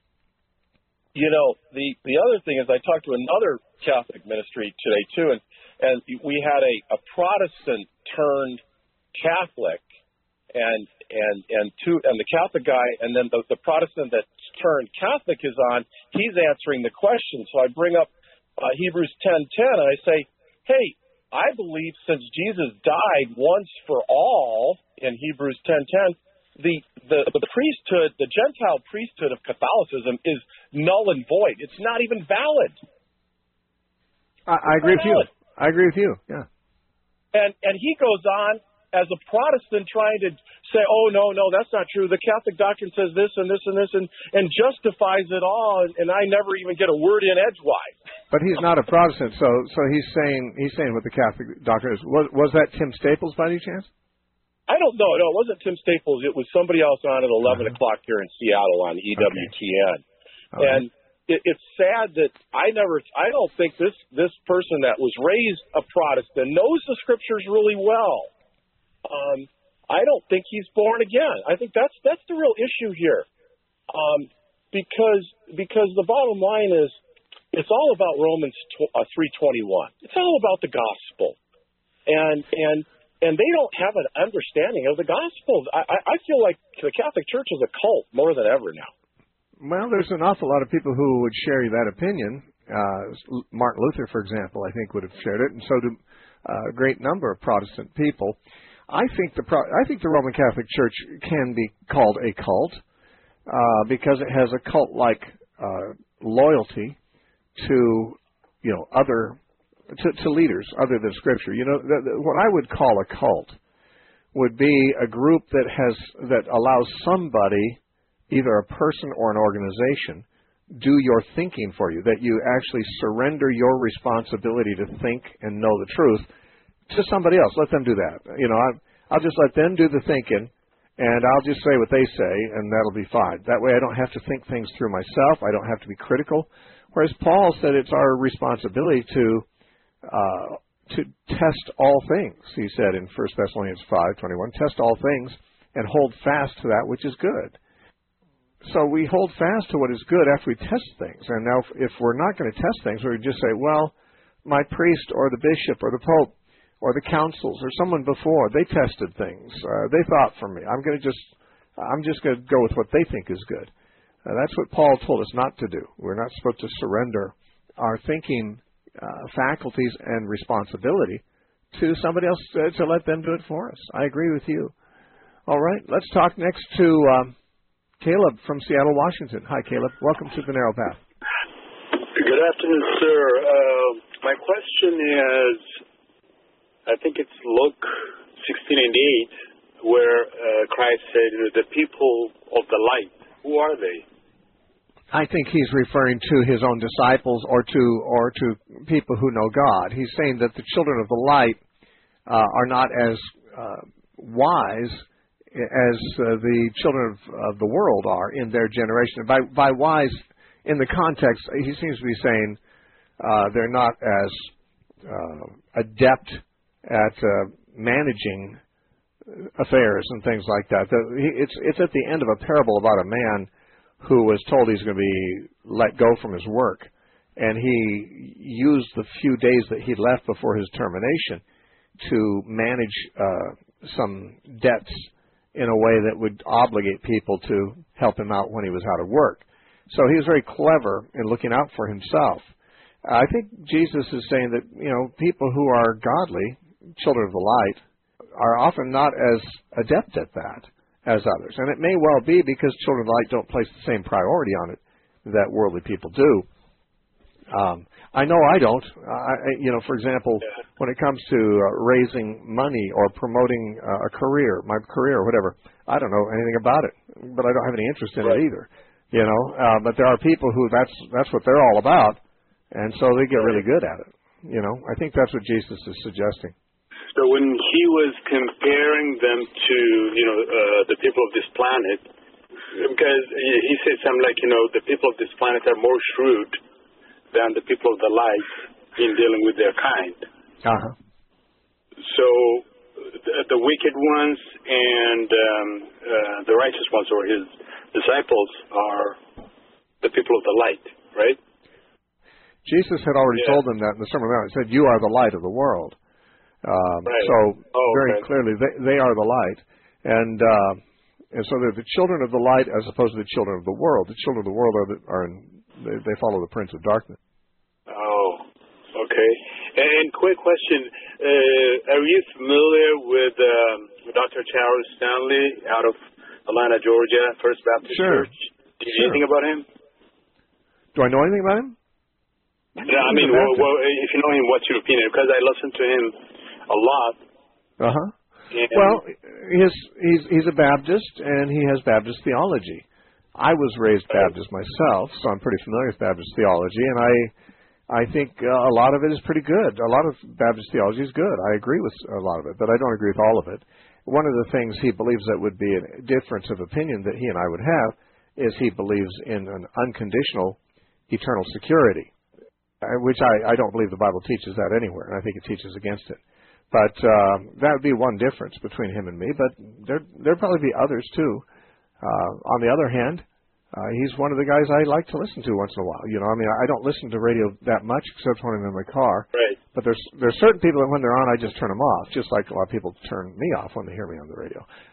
You know, the the other thing is, I talked to another Catholic ministry today too, and and we had a, a Protestant turned Catholic, and and and two and the Catholic guy, and then the, the Protestant that's turned Catholic is on. He's answering the question. So I bring up uh, Hebrews ten ten, and I say, hey, I believe since Jesus died once for all in Hebrews ten ten, the, the the priesthood, the Gentile priesthood of Catholicism is null and void. It's not even valid. I, I agree with you. I agree with you. Yeah. And and he goes on as a Protestant trying to say, oh no no that's not true. The Catholic doctrine says this and this and this and and justifies it all, and, and I never even get a word in edgewise. But he's not a Protestant, so so he's saying he's saying what the Catholic doctrine is. Was was that Tim Staples by any chance? I don't know. No, it wasn't Tim Staples. It was somebody else on at eleven uh-huh. o'clock here in Seattle on E W T N. Okay. And it, it's sad that I never. I don't think this this person that was raised a Protestant knows the Scriptures really well. Um, I don't think he's born again. I think that's that's the real issue here, um, because because the bottom line is, it's all about Romans three twenty-one. It's all about the gospel, and and and they don't have an understanding of the gospel. I, I feel like the Catholic Church is a cult more than ever now. Well, there's an awful lot of people who would share that opinion. Uh, Martin Luther, for example, I think would have shared it, and so do uh, a great number of Protestant people. I think the Pro- I think the Roman Catholic Church can be called a cult uh, because it has a cult-like uh, loyalty to you know other to, to leaders other than Scripture. You know, th- th- what I would call a cult would be a group that has that allows somebody, either a person or an organization, do your thinking for you, that you actually surrender your responsibility to think and know the truth to somebody else. Let them do that. You know, I, I'll just let them do the thinking, and I'll just say what they say, and that'll be fine. That way I don't have to think things through myself. I don't have to be critical. Whereas Paul said it's our responsibility to uh, to test all things. He said in First Thessalonians five twenty-one, test all things and hold fast to that which is good. So we hold fast to what is good after we test things. And now if, if we're not going to test things, we just say, well, my priest or the bishop or the pope or the councils or someone before, they tested things. Uh, they thought for me. I'm going to just, I'm just going to go with what they think is good. Uh, that's what Paul told us not to do. We're not supposed to surrender our thinking uh, faculties and responsibility to somebody else to, to let them do it for us. I agree with you. All right, let's talk next to um, Caleb from Seattle, Washington. Hi, Caleb. Welcome to the Narrow Path. Good afternoon, sir. Uh, my question is, I think it's Luke sixteen and eight, where uh, Christ said, the people of the light, who are they? I think he's referring to his own disciples or to or to people who know God. He's saying that the children of the light uh, are not as uh, wise as uh, the children of, of the world are in their generation. By, by wise, in the context, he seems to be saying uh, they're not as uh, adept at uh, managing affairs and things like that. The, he, it's, it's at the end of a parable about a man who was told he's going to be let go from his work, and he used the few days that he left before his termination to manage uh, some debts in a way that would obligate people to help him out when he was out of work. So he was very clever in looking out for himself. I think Jesus is saying that, you know, people who are godly, children of the light, are often not as adept at that as others. And it may well be because children of the light don't place the same priority on it that worldly people do. Um, I know I don't. I, you know, for example, when it comes to uh, raising money or promoting uh, a career, my career or whatever, I don't know anything about it, but I don't have any interest in it either. You know, uh, but there are people who that's that's what they're all about, and so they get really good at it. You know, I think that's what Jesus is suggesting. So when he was comparing them to, you know, uh, the people of this planet, because he said something like, you know, the people of this planet are more shrewd than the people of the light in dealing with their kind. Uh-huh. So the, the wicked ones and um, uh, the righteous ones, or his disciples, are the people of the light, right? Jesus had already yeah. told them that in the Sermon on the Mount. He said, "You are the light of the world." Um, right. So oh, very okay. clearly, they, they are the light, and uh, and so they're the children of the light as opposed to the children of the world. The children of the world are the, are in, they, they follow the prince of darkness. Oh, okay. And quick question: uh, Are you familiar with um, Doctor Charles Stanley out of Atlanta, Georgia, First Baptist Sure. Church? Do you Sure. know anything about him? Do I know anything about him? Yeah, I mean, well, well, if you know him, what's your opinion? Because I listen to him a lot. Uh huh. And Well, his, he's he's a Baptist, and he has Baptist theology. I was raised Baptist myself, so I'm pretty familiar with Baptist theology, and I I think uh, a lot of it is pretty good. A lot of Baptist theology is good. I agree with a lot of it, but I don't agree with all of it. One of the things he believes that would be a difference of opinion that he and I would have is he believes in an unconditional eternal security, which I, I don't believe the Bible teaches that anywhere, and I think it teaches against it. But uh, that would be one difference between him and me, but there there'd probably be others too. Uh, on the other hand, uh, he's one of the guys I like to listen to once in a while. You know, I mean, I don't listen to radio that much except when I'm in my car. Right. But there's there's certain people that when they're on, I just turn them off, just like a lot of people turn me off when they hear me on the radio.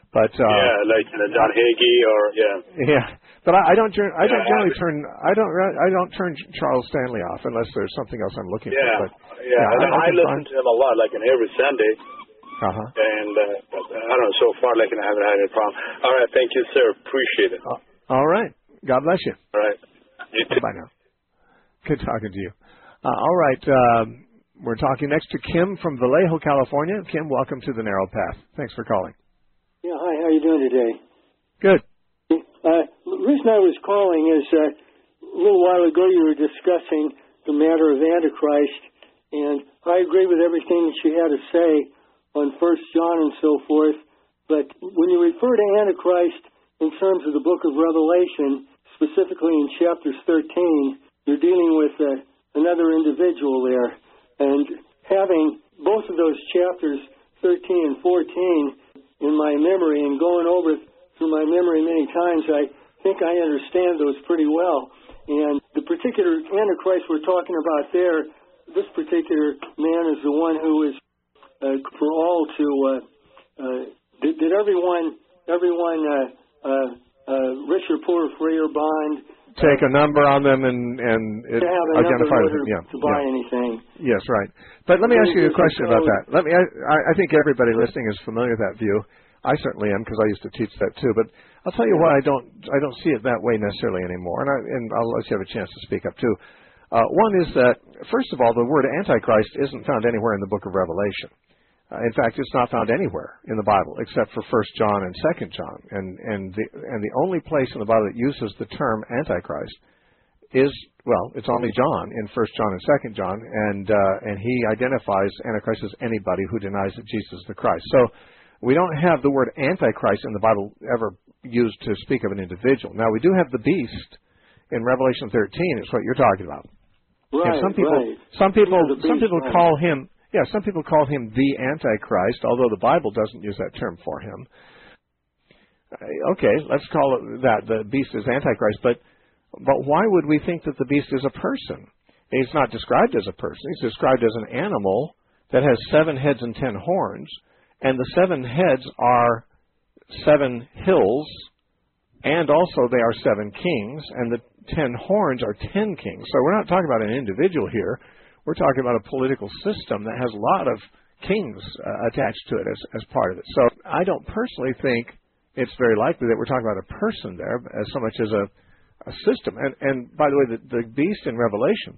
But uh, yeah, like you know, John Hagee or yeah. Yeah, but I, I don't. I don't Yeah, generally I- turn. I don't. I don't turn Charles Stanley off unless there's something else I'm looking Yeah, for. But, yeah. I, I, I I can listen find. to him a lot, like in every Sunday. Uh huh. And uh, I don't know. So far, like, I haven't had any problem. All right, thank you, sir. Appreciate it. All right. God bless you. All right. You too. Bye now. Good talking to you. Uh, all right. Um, we're talking next to Kim from Vallejo, California. Kim, welcome to the Narrow Path. Thanks for calling. Yeah, hi, how you doing today? Good. Uh, the reason I was calling is uh, a little while ago you were discussing the matter of Antichrist, and I agree with everything that you had to say on First John and so forth, but when you refer to Antichrist in terms of the book of Revelation, specifically in chapters thirteen, you're dealing with uh, another individual there, and having both of those chapters, thirteen and fourteen, in my memory and going over through my memory many times, I think I understand those pretty well. And the particular Antichrist we're talking about there, this particular man is the one who is uh, for all to, uh, uh, did, did everyone, everyone, uh, uh, uh, rich or poor, free or bond, Take a number on them and and it to have a identify number in order them. Yeah. to buy yeah. anything. Yes, right. But let me ask you a question about So- that. Let me. I, I think everybody listening is familiar with that view. I certainly am because I used to teach that too. But I'll tell you why I don't. I don't see it that way necessarily anymore. And I and I'll let you have a chance to speak up too. Uh, one is that first of all, the word Antichrist isn't found anywhere in the book of Revelation. Uh, in fact, it's not found anywhere in the Bible except for First John and Second John. And and the and the only place in the Bible that uses the term Antichrist is, well, it's only John in First John and Second John, and uh, and he identifies Antichrist as anybody who denies that Jesus is the Christ. So we don't have the word Antichrist in the Bible ever used to speak of an individual. Now we do have the beast in Revelation thirteen. It's what you're talking about. Right, and some people, right. some people, Yeah, the some beast, people right. call him, yeah, some people call him the Antichrist, although the Bible doesn't use that term for him. Uh, Okay, let's call it that. The beast is Antichrist, but but why would we think that the beast is a person? He's not described as a person. He's described as an animal that has seven heads and ten horns, and the seven heads are seven hills, and also they are seven kings, and the ten horns are ten kings. So we're not talking about an individual here. We're talking about a political system that has a lot of kings uh, attached to it as, as part of it. So I don't personally think it's very likely that we're talking about a person there as so much as a, a system. And, and by the way, the, the beast in Revelation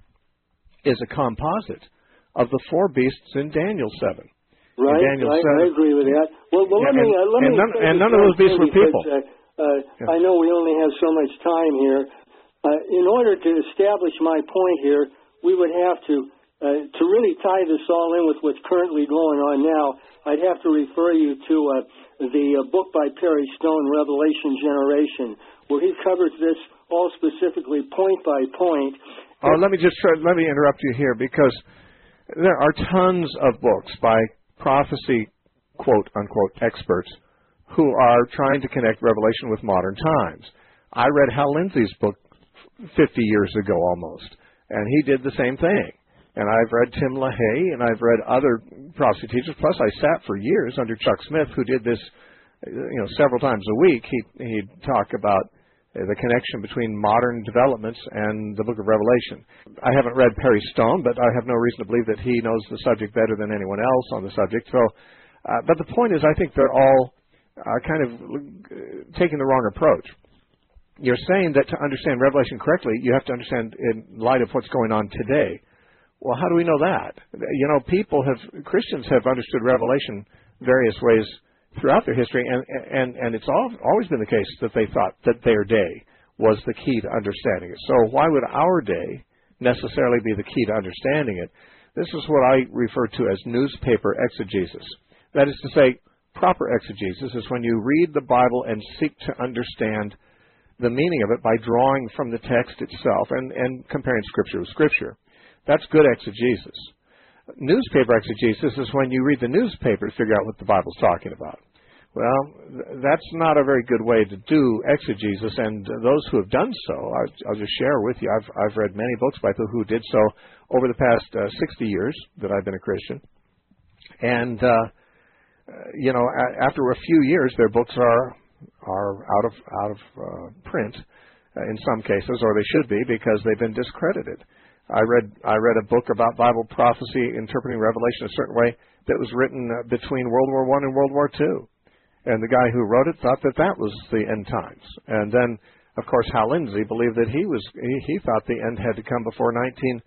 is a composite of the four beasts in Daniel seven. Right, In Daniel right, seven. I agree with that. Well, well Yeah, let me and- uh, let and me none- say and this none of one those beasts thing were people. because, Uh, uh, I know we only have so much time here. Uh, in order to establish my point here, we would have to uh, to really tie this all in with what's currently going on now. I'd have to refer you to uh, the uh, book by Perry Stone, Revelation Generation, where he covers this all specifically, point by point. Oh, let me just try, let me interrupt you here because there are tons of books by prophecy, quote unquote, experts who are trying to connect Revelation with modern times. I read Hal Lindsey's book fifty years ago almost, and he did the same thing. And I've read Tim LaHaye, and I've read other prophecy teachers. Plus, I sat for years under Chuck Smith, who did this, you know, several times a week. He he'd talk about the connection between modern developments and the book of Revelation. I haven't read Perry Stone, but I have no reason to believe that he knows the subject better than anyone else on the subject. So, uh, but the point is, I think they're all uh, kind of uh, taking the wrong approach. You're saying that to understand Revelation correctly, you have to understand in light of what's going on today. Well, how do we know that? You know, people have, Christians have understood Revelation various ways throughout their history, and and and it's all, always been the case that they thought that their day was the key to understanding it. So why would our day necessarily be the key to understanding it? This is what I refer to as newspaper exegesis. That is to say, proper exegesis is when you read the Bible and seek to understand the meaning of it by drawing from the text itself and, and comparing Scripture with Scripture. That's good exegesis. Newspaper exegesis is when you read the newspaper to figure out what the Bible's talking about. Well, th- that's not a very good way to do exegesis, and those who have done so, I'll, I'll just share with you, I've, I've read many books by people who did so over the past uh, sixty years that I've been a Christian, and uh, uh, you know, a- after a few years, their books are are out of out of uh, print uh, in some cases, or they should be, because they've been discredited. I read I read a book about Bible prophecy interpreting Revelation a certain way that was written uh, between World War One and World War Two, and the guy who wrote it thought that that was the end times. And then, of course, Hal Lindsey believed that he was he, he thought the end had to come before nineteen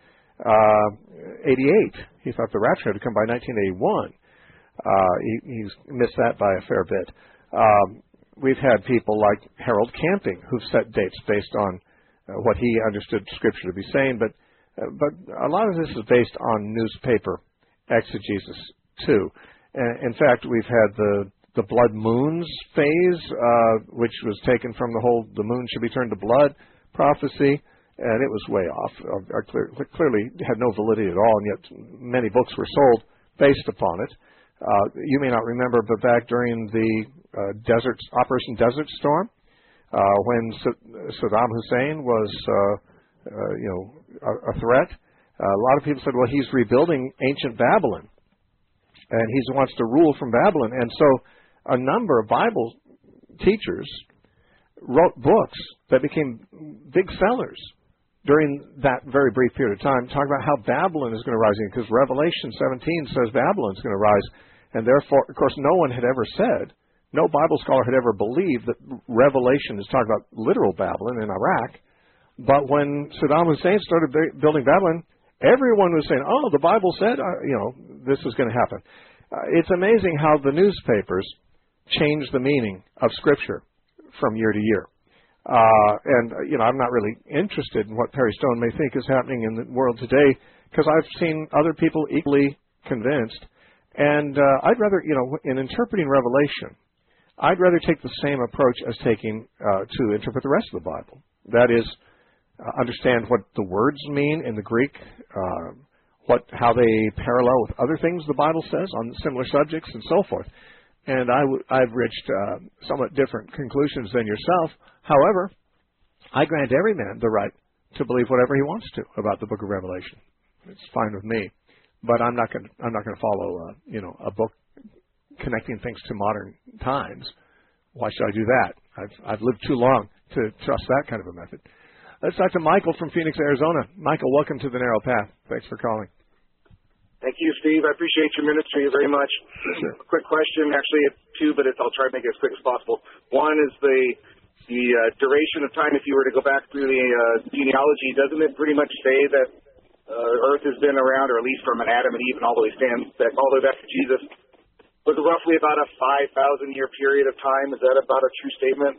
eighty-eight. He thought the rapture had to come by nineteen eighty-one. Uh, he, he's missed that by a fair bit. Um, we've had people like Harold Camping who've set dates based on uh, what he understood Scripture to be saying, but uh, but a lot of this is based on newspaper exegesis too. Uh, in fact, we've had the the blood moons phase, uh, which was taken from the whole "the moon should be turned to blood" prophecy, and it was way off. Uh, clear, clearly had no validity at all, and yet many books were sold based upon it. Uh, you may not remember, but back during the uh, desert Operation Desert Storm, uh, when S- Saddam Hussein was, uh, uh, you know, a, a threat, uh, a lot of people said, "Well, he's rebuilding ancient Babylon, and he wants to rule from Babylon." And so, a number of Bible teachers wrote books that became big sellers during that very brief period of time, talking about how Babylon is going to rise, because Revelation seventeen says Babylon is going to rise. And therefore, of course, no one had ever said, no Bible scholar had ever believed that Revelation is talking about literal Babylon in Iraq. But when Saddam Hussein started building Babylon, everyone was saying, oh, the Bible said, uh, you know, this is going to happen. Uh, it's amazing how the newspapers change the meaning of Scripture from year to year. Uh, and, uh, you know, I'm not really interested in what Perry Stone may think is happening in the world today, because I've seen other people equally convinced. And uh, I'd rather, you know, in interpreting Revelation, I'd rather take the same approach as taking uh, to interpret the rest of the Bible. That is, uh, understand what the words mean in the Greek, uh, what how they parallel with other things the Bible says on similar subjects, and so forth. And I w- I've reached uh, somewhat different conclusions than yourself. However, I grant every man the right to believe whatever he wants to about the Book of Revelation. It's fine with me. But I'm not going. I'm not going to follow, uh, you know, a book connecting things to modern times. Why should I do that? I've I've lived too long to trust that kind of a method. Let's talk to Michael from Phoenix, Arizona. Michael, welcome to the Narrow Path. Thanks for calling. Thank you, Steve. I appreciate your ministry very much. Sure. A quick question, actually, it's two, but it's, I'll try to make it as quick as possible. One is the the uh, duration of time. If you were to go back through the uh, genealogy, doesn't it pretty much say that Uh, Earth has been around, or at least from an Adam and Eve and all the way stands back, all the way back to Jesus, was roughly about a five thousand year period of time? Is that about a true statement?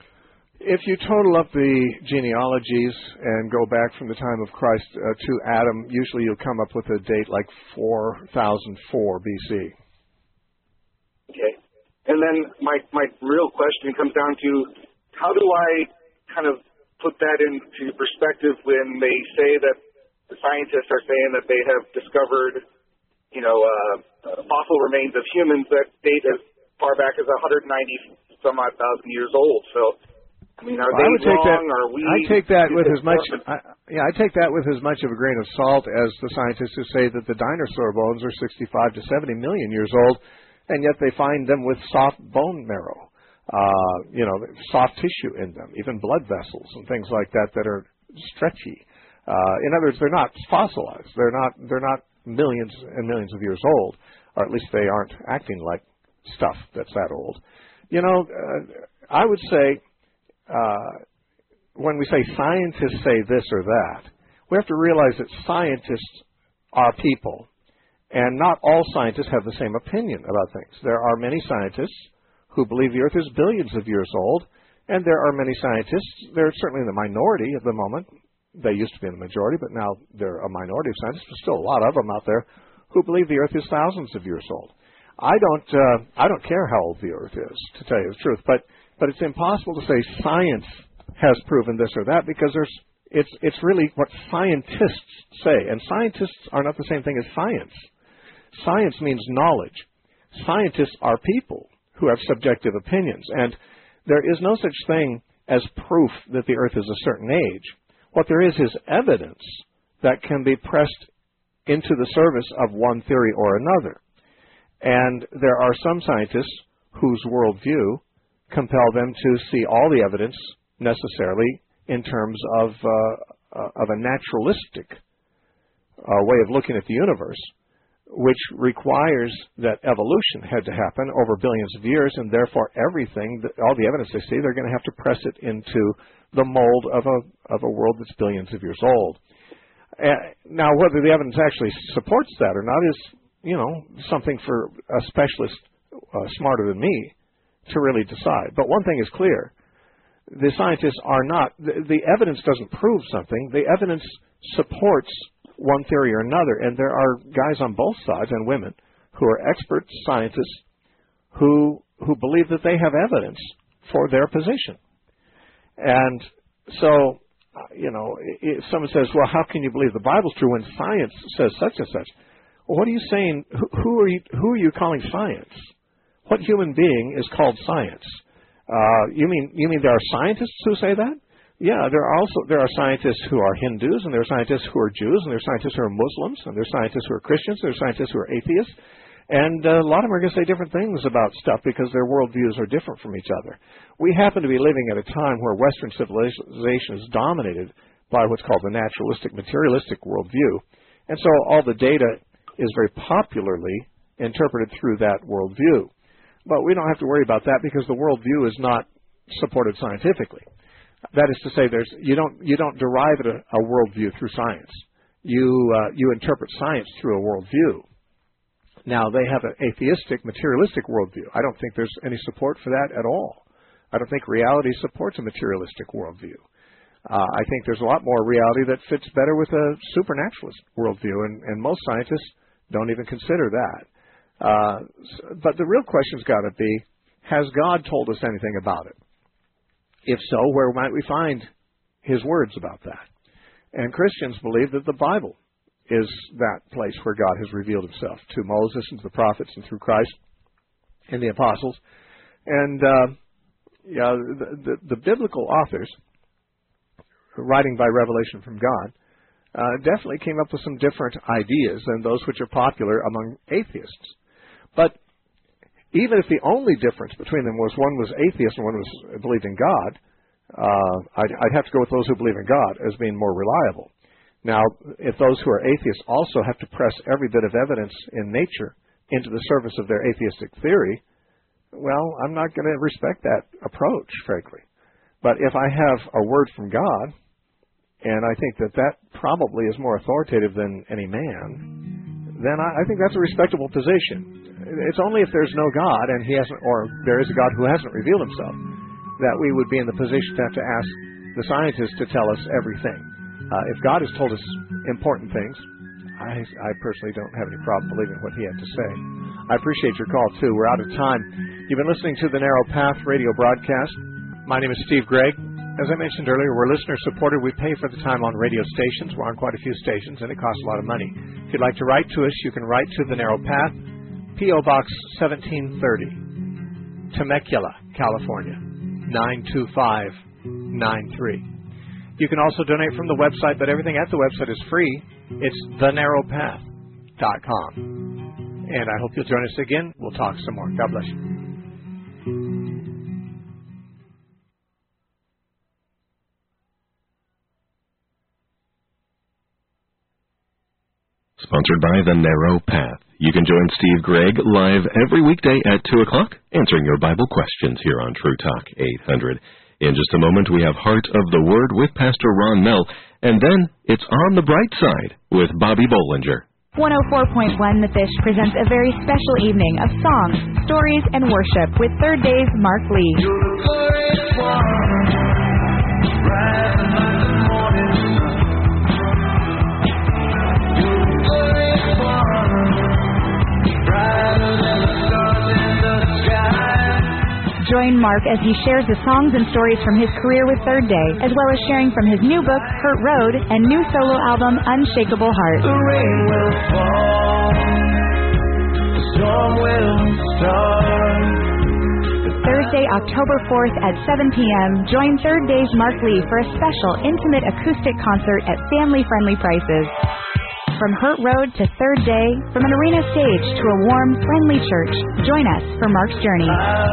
If you total up the genealogies and go back from the time of Christ uh, to Adam, usually you'll come up with a date like four thousand four B C. Okay. And then my, my real question comes down to, how do I kind of put that into perspective when they say that the scientists are saying that they have discovered, you know, uh, fossil remains of humans that date as far back as one hundred ninety some odd thousand years old. So, I mean, are Well, they I would take wrong? that, Are we? I take that with is as much. it- I, yeah, I take that with as much of a grain of salt as the scientists who say that the dinosaur bones are sixty-five to seventy million years old, and yet they find them with soft bone marrow, uh, you know, soft tissue in them, even blood vessels and things like that that are stretchy. Uh, in other words, they're not fossilized. They're not. They're not millions and millions of years old, or at least they aren't acting like stuff that's that old. You know, uh, I would say uh, when we say scientists say this or that, we have to realize that scientists are people, and not all scientists have the same opinion about things. There are many scientists who believe the Earth is billions of years old, and there are many scientists. They're certainly in the minority at the moment. They used to be in the majority, but now they're a minority of scientists, but still a lot of them out there who believe the Earth is thousands of years old. I don't, uh, I don't care how old the Earth is, to tell you the truth, but but it's impossible to say science has proven this or that, because there's it's it's really what scientists say, and scientists are not the same thing as science. Science means knowledge. Scientists are people who have subjective opinions, and there is no such thing as proof that the Earth is a certain age. What there is is evidence that can be pressed into the service of one theory or another. And there are some scientists whose worldview compel them to see all the evidence necessarily in terms of uh, uh, of a naturalistic uh, way of looking at the universe, which requires that evolution had to happen over billions of years, and therefore everything, all the evidence they see, they're going to have to press it into the mold of a of a world that's billions of years old. Uh, now, whether the evidence actually supports that or not is, you know, something for a specialist uh, smarter than me to really decide. But one thing is clear. The scientists are not, the, the evidence doesn't prove something. The evidence supports one theory or another. And there are guys on both sides, and women, who are expert scientists who who believe that they have evidence for their position. And so, you know, if someone says, well, how can you believe the Bible's true when science says such and such? Well, what are you saying? Who, who are you, who are you calling science? What human being is called science? Uh, you mean you mean there are scientists who say that? Yeah, there are also there are scientists who are Hindus, and there are scientists who are Jews, and there are scientists who are Muslims, and there are scientists who are Christians, and there are scientists who are atheists, and uh, a lot of them are going to say different things about stuff because their worldviews are different from each other. We happen to be living at a time where Western civilization is dominated by what's called the naturalistic, materialistic worldview, and so all the data is very popularly interpreted through that worldview. But we don't have to worry about that because the worldview is not supported scientifically. That is to say, there's you don't you don't derive a, a worldview through science. You uh, you interpret science through a worldview. Now they have an atheistic, materialistic worldview. I don't think there's any support for that at all. I don't think reality supports a materialistic worldview. Uh, I think there's a lot more reality that fits better with a supernaturalist worldview, and, and most scientists don't even consider that. Uh, but the real question's got to be, has God told us anything about it? If so, where might we find His words about that? And Christians believe that the Bible is that place where God has revealed Himself to Moses and to the prophets and through Christ and the apostles. And uh, yeah, the, the, the biblical authors, writing by revelation from God, uh, definitely came up with some different ideas than those which are popular among atheists. But even if the only difference between them was one was atheist and one was believed in God, uh, I'd, I'd have to go with those who believe in God as being more reliable. Now, if those who are atheists also have to press every bit of evidence in nature into the service of their atheistic theory, well, I'm not going to respect that approach, frankly. But if I have a word from God, and I think that that probably is more authoritative than any man, then I, I think that's a respectable position. It's only if there's no God and He hasn't, or there is a God who hasn't revealed Himself, that we would be in the position to have to ask the scientists to tell us everything. Uh, if God has told us important things, I, I personally don't have any problem believing what He had to say. I appreciate your call, too. We're out of time. You've been listening to the Narrow Path radio broadcast. My name is Steve Gregg. As I mentioned earlier, we're listener-supported. We pay for the time on radio stations. We're on quite a few stations, and it costs a lot of money. If you'd like to write to us, you can write to the Narrow Path, P O. Box seventeen thirty, Temecula, California, nine two five nine three. You can also donate from the website, but everything at the website is free. It's the narrow path dot com. And I hope you'll join us again. We'll talk some more. God bless you. Sponsored by The Narrow Path. You can join Steve Gregg live every weekday at two o'clock, answering your Bible questions here on True Talk eight hundred. In just a moment, we have Heart of the Word with Pastor Ron Mell, and then it's On the Bright Side with Bobby Bollinger. one oh four point one The Fish presents a very special evening of songs, stories, and worship with Third Day's Mark Lee. Join Mark as he shares the songs and stories from his career with Third Day, as well as sharing from his new book, Hurt Road, and new solo album, Unshakable Heart. The rain will fall, the storm will start. Thursday, October fourth at seven p.m., join Third Day's Mark Lee for a special, intimate acoustic concert at family-friendly prices. From Hurt Road to Third Day, from an arena stage to a warm, friendly church, join us for Mark's Journey.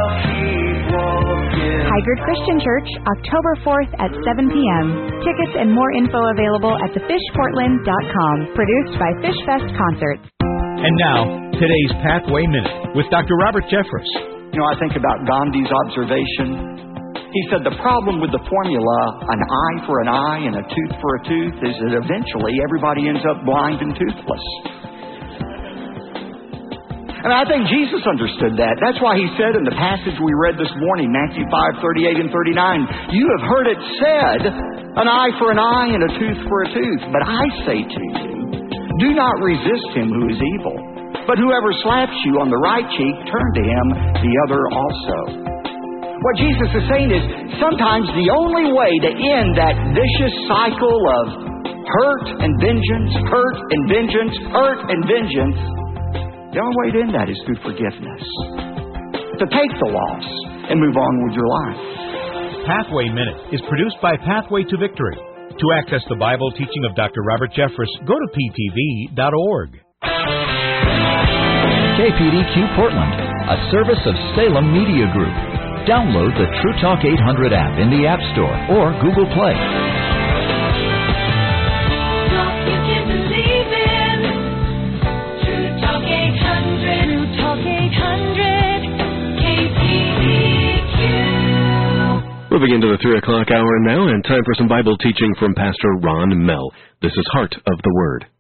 Tigard Christian Church, October fourth at seven p.m. Tickets and more info available at the fish portland dot com. Produced by Fish Fest Concerts. And now, today's Pathway Minute with Doctor Robert Jeffress. You know, I think about Gandhi's observation. He said the problem with the formula, an eye for an eye and a tooth for a tooth, is that eventually everybody ends up blind and toothless. And I think Jesus understood that. That's why he said in the passage we read this morning, Matthew five, thirty-eight and thirty-nine, you have heard it said, an eye for an eye and a tooth for a tooth. But I say to you, do not resist him who is evil. But whoever slaps you on the right cheek, turn to him the other also. What Jesus is saying is, sometimes the only way to end that vicious cycle of hurt and vengeance, hurt and vengeance, hurt and vengeance, the only way to end that is through forgiveness. To take the loss and move on with your life. Pathway Minute is produced by Pathway to Victory. To access the Bible teaching of Doctor Robert Jeffress, go to p t v dot org. K P D Q Portland, a service of Salem Media Group. Download the True Talk eight hundred app in the App Store or Google Play. Talk you can believe in. True Talk eight hundred. True Talk eight hundred. K P D Q. Moving into the three o'clock hour now, and time for some Bible teaching from Pastor Ron Mell. This is Heart of the Word.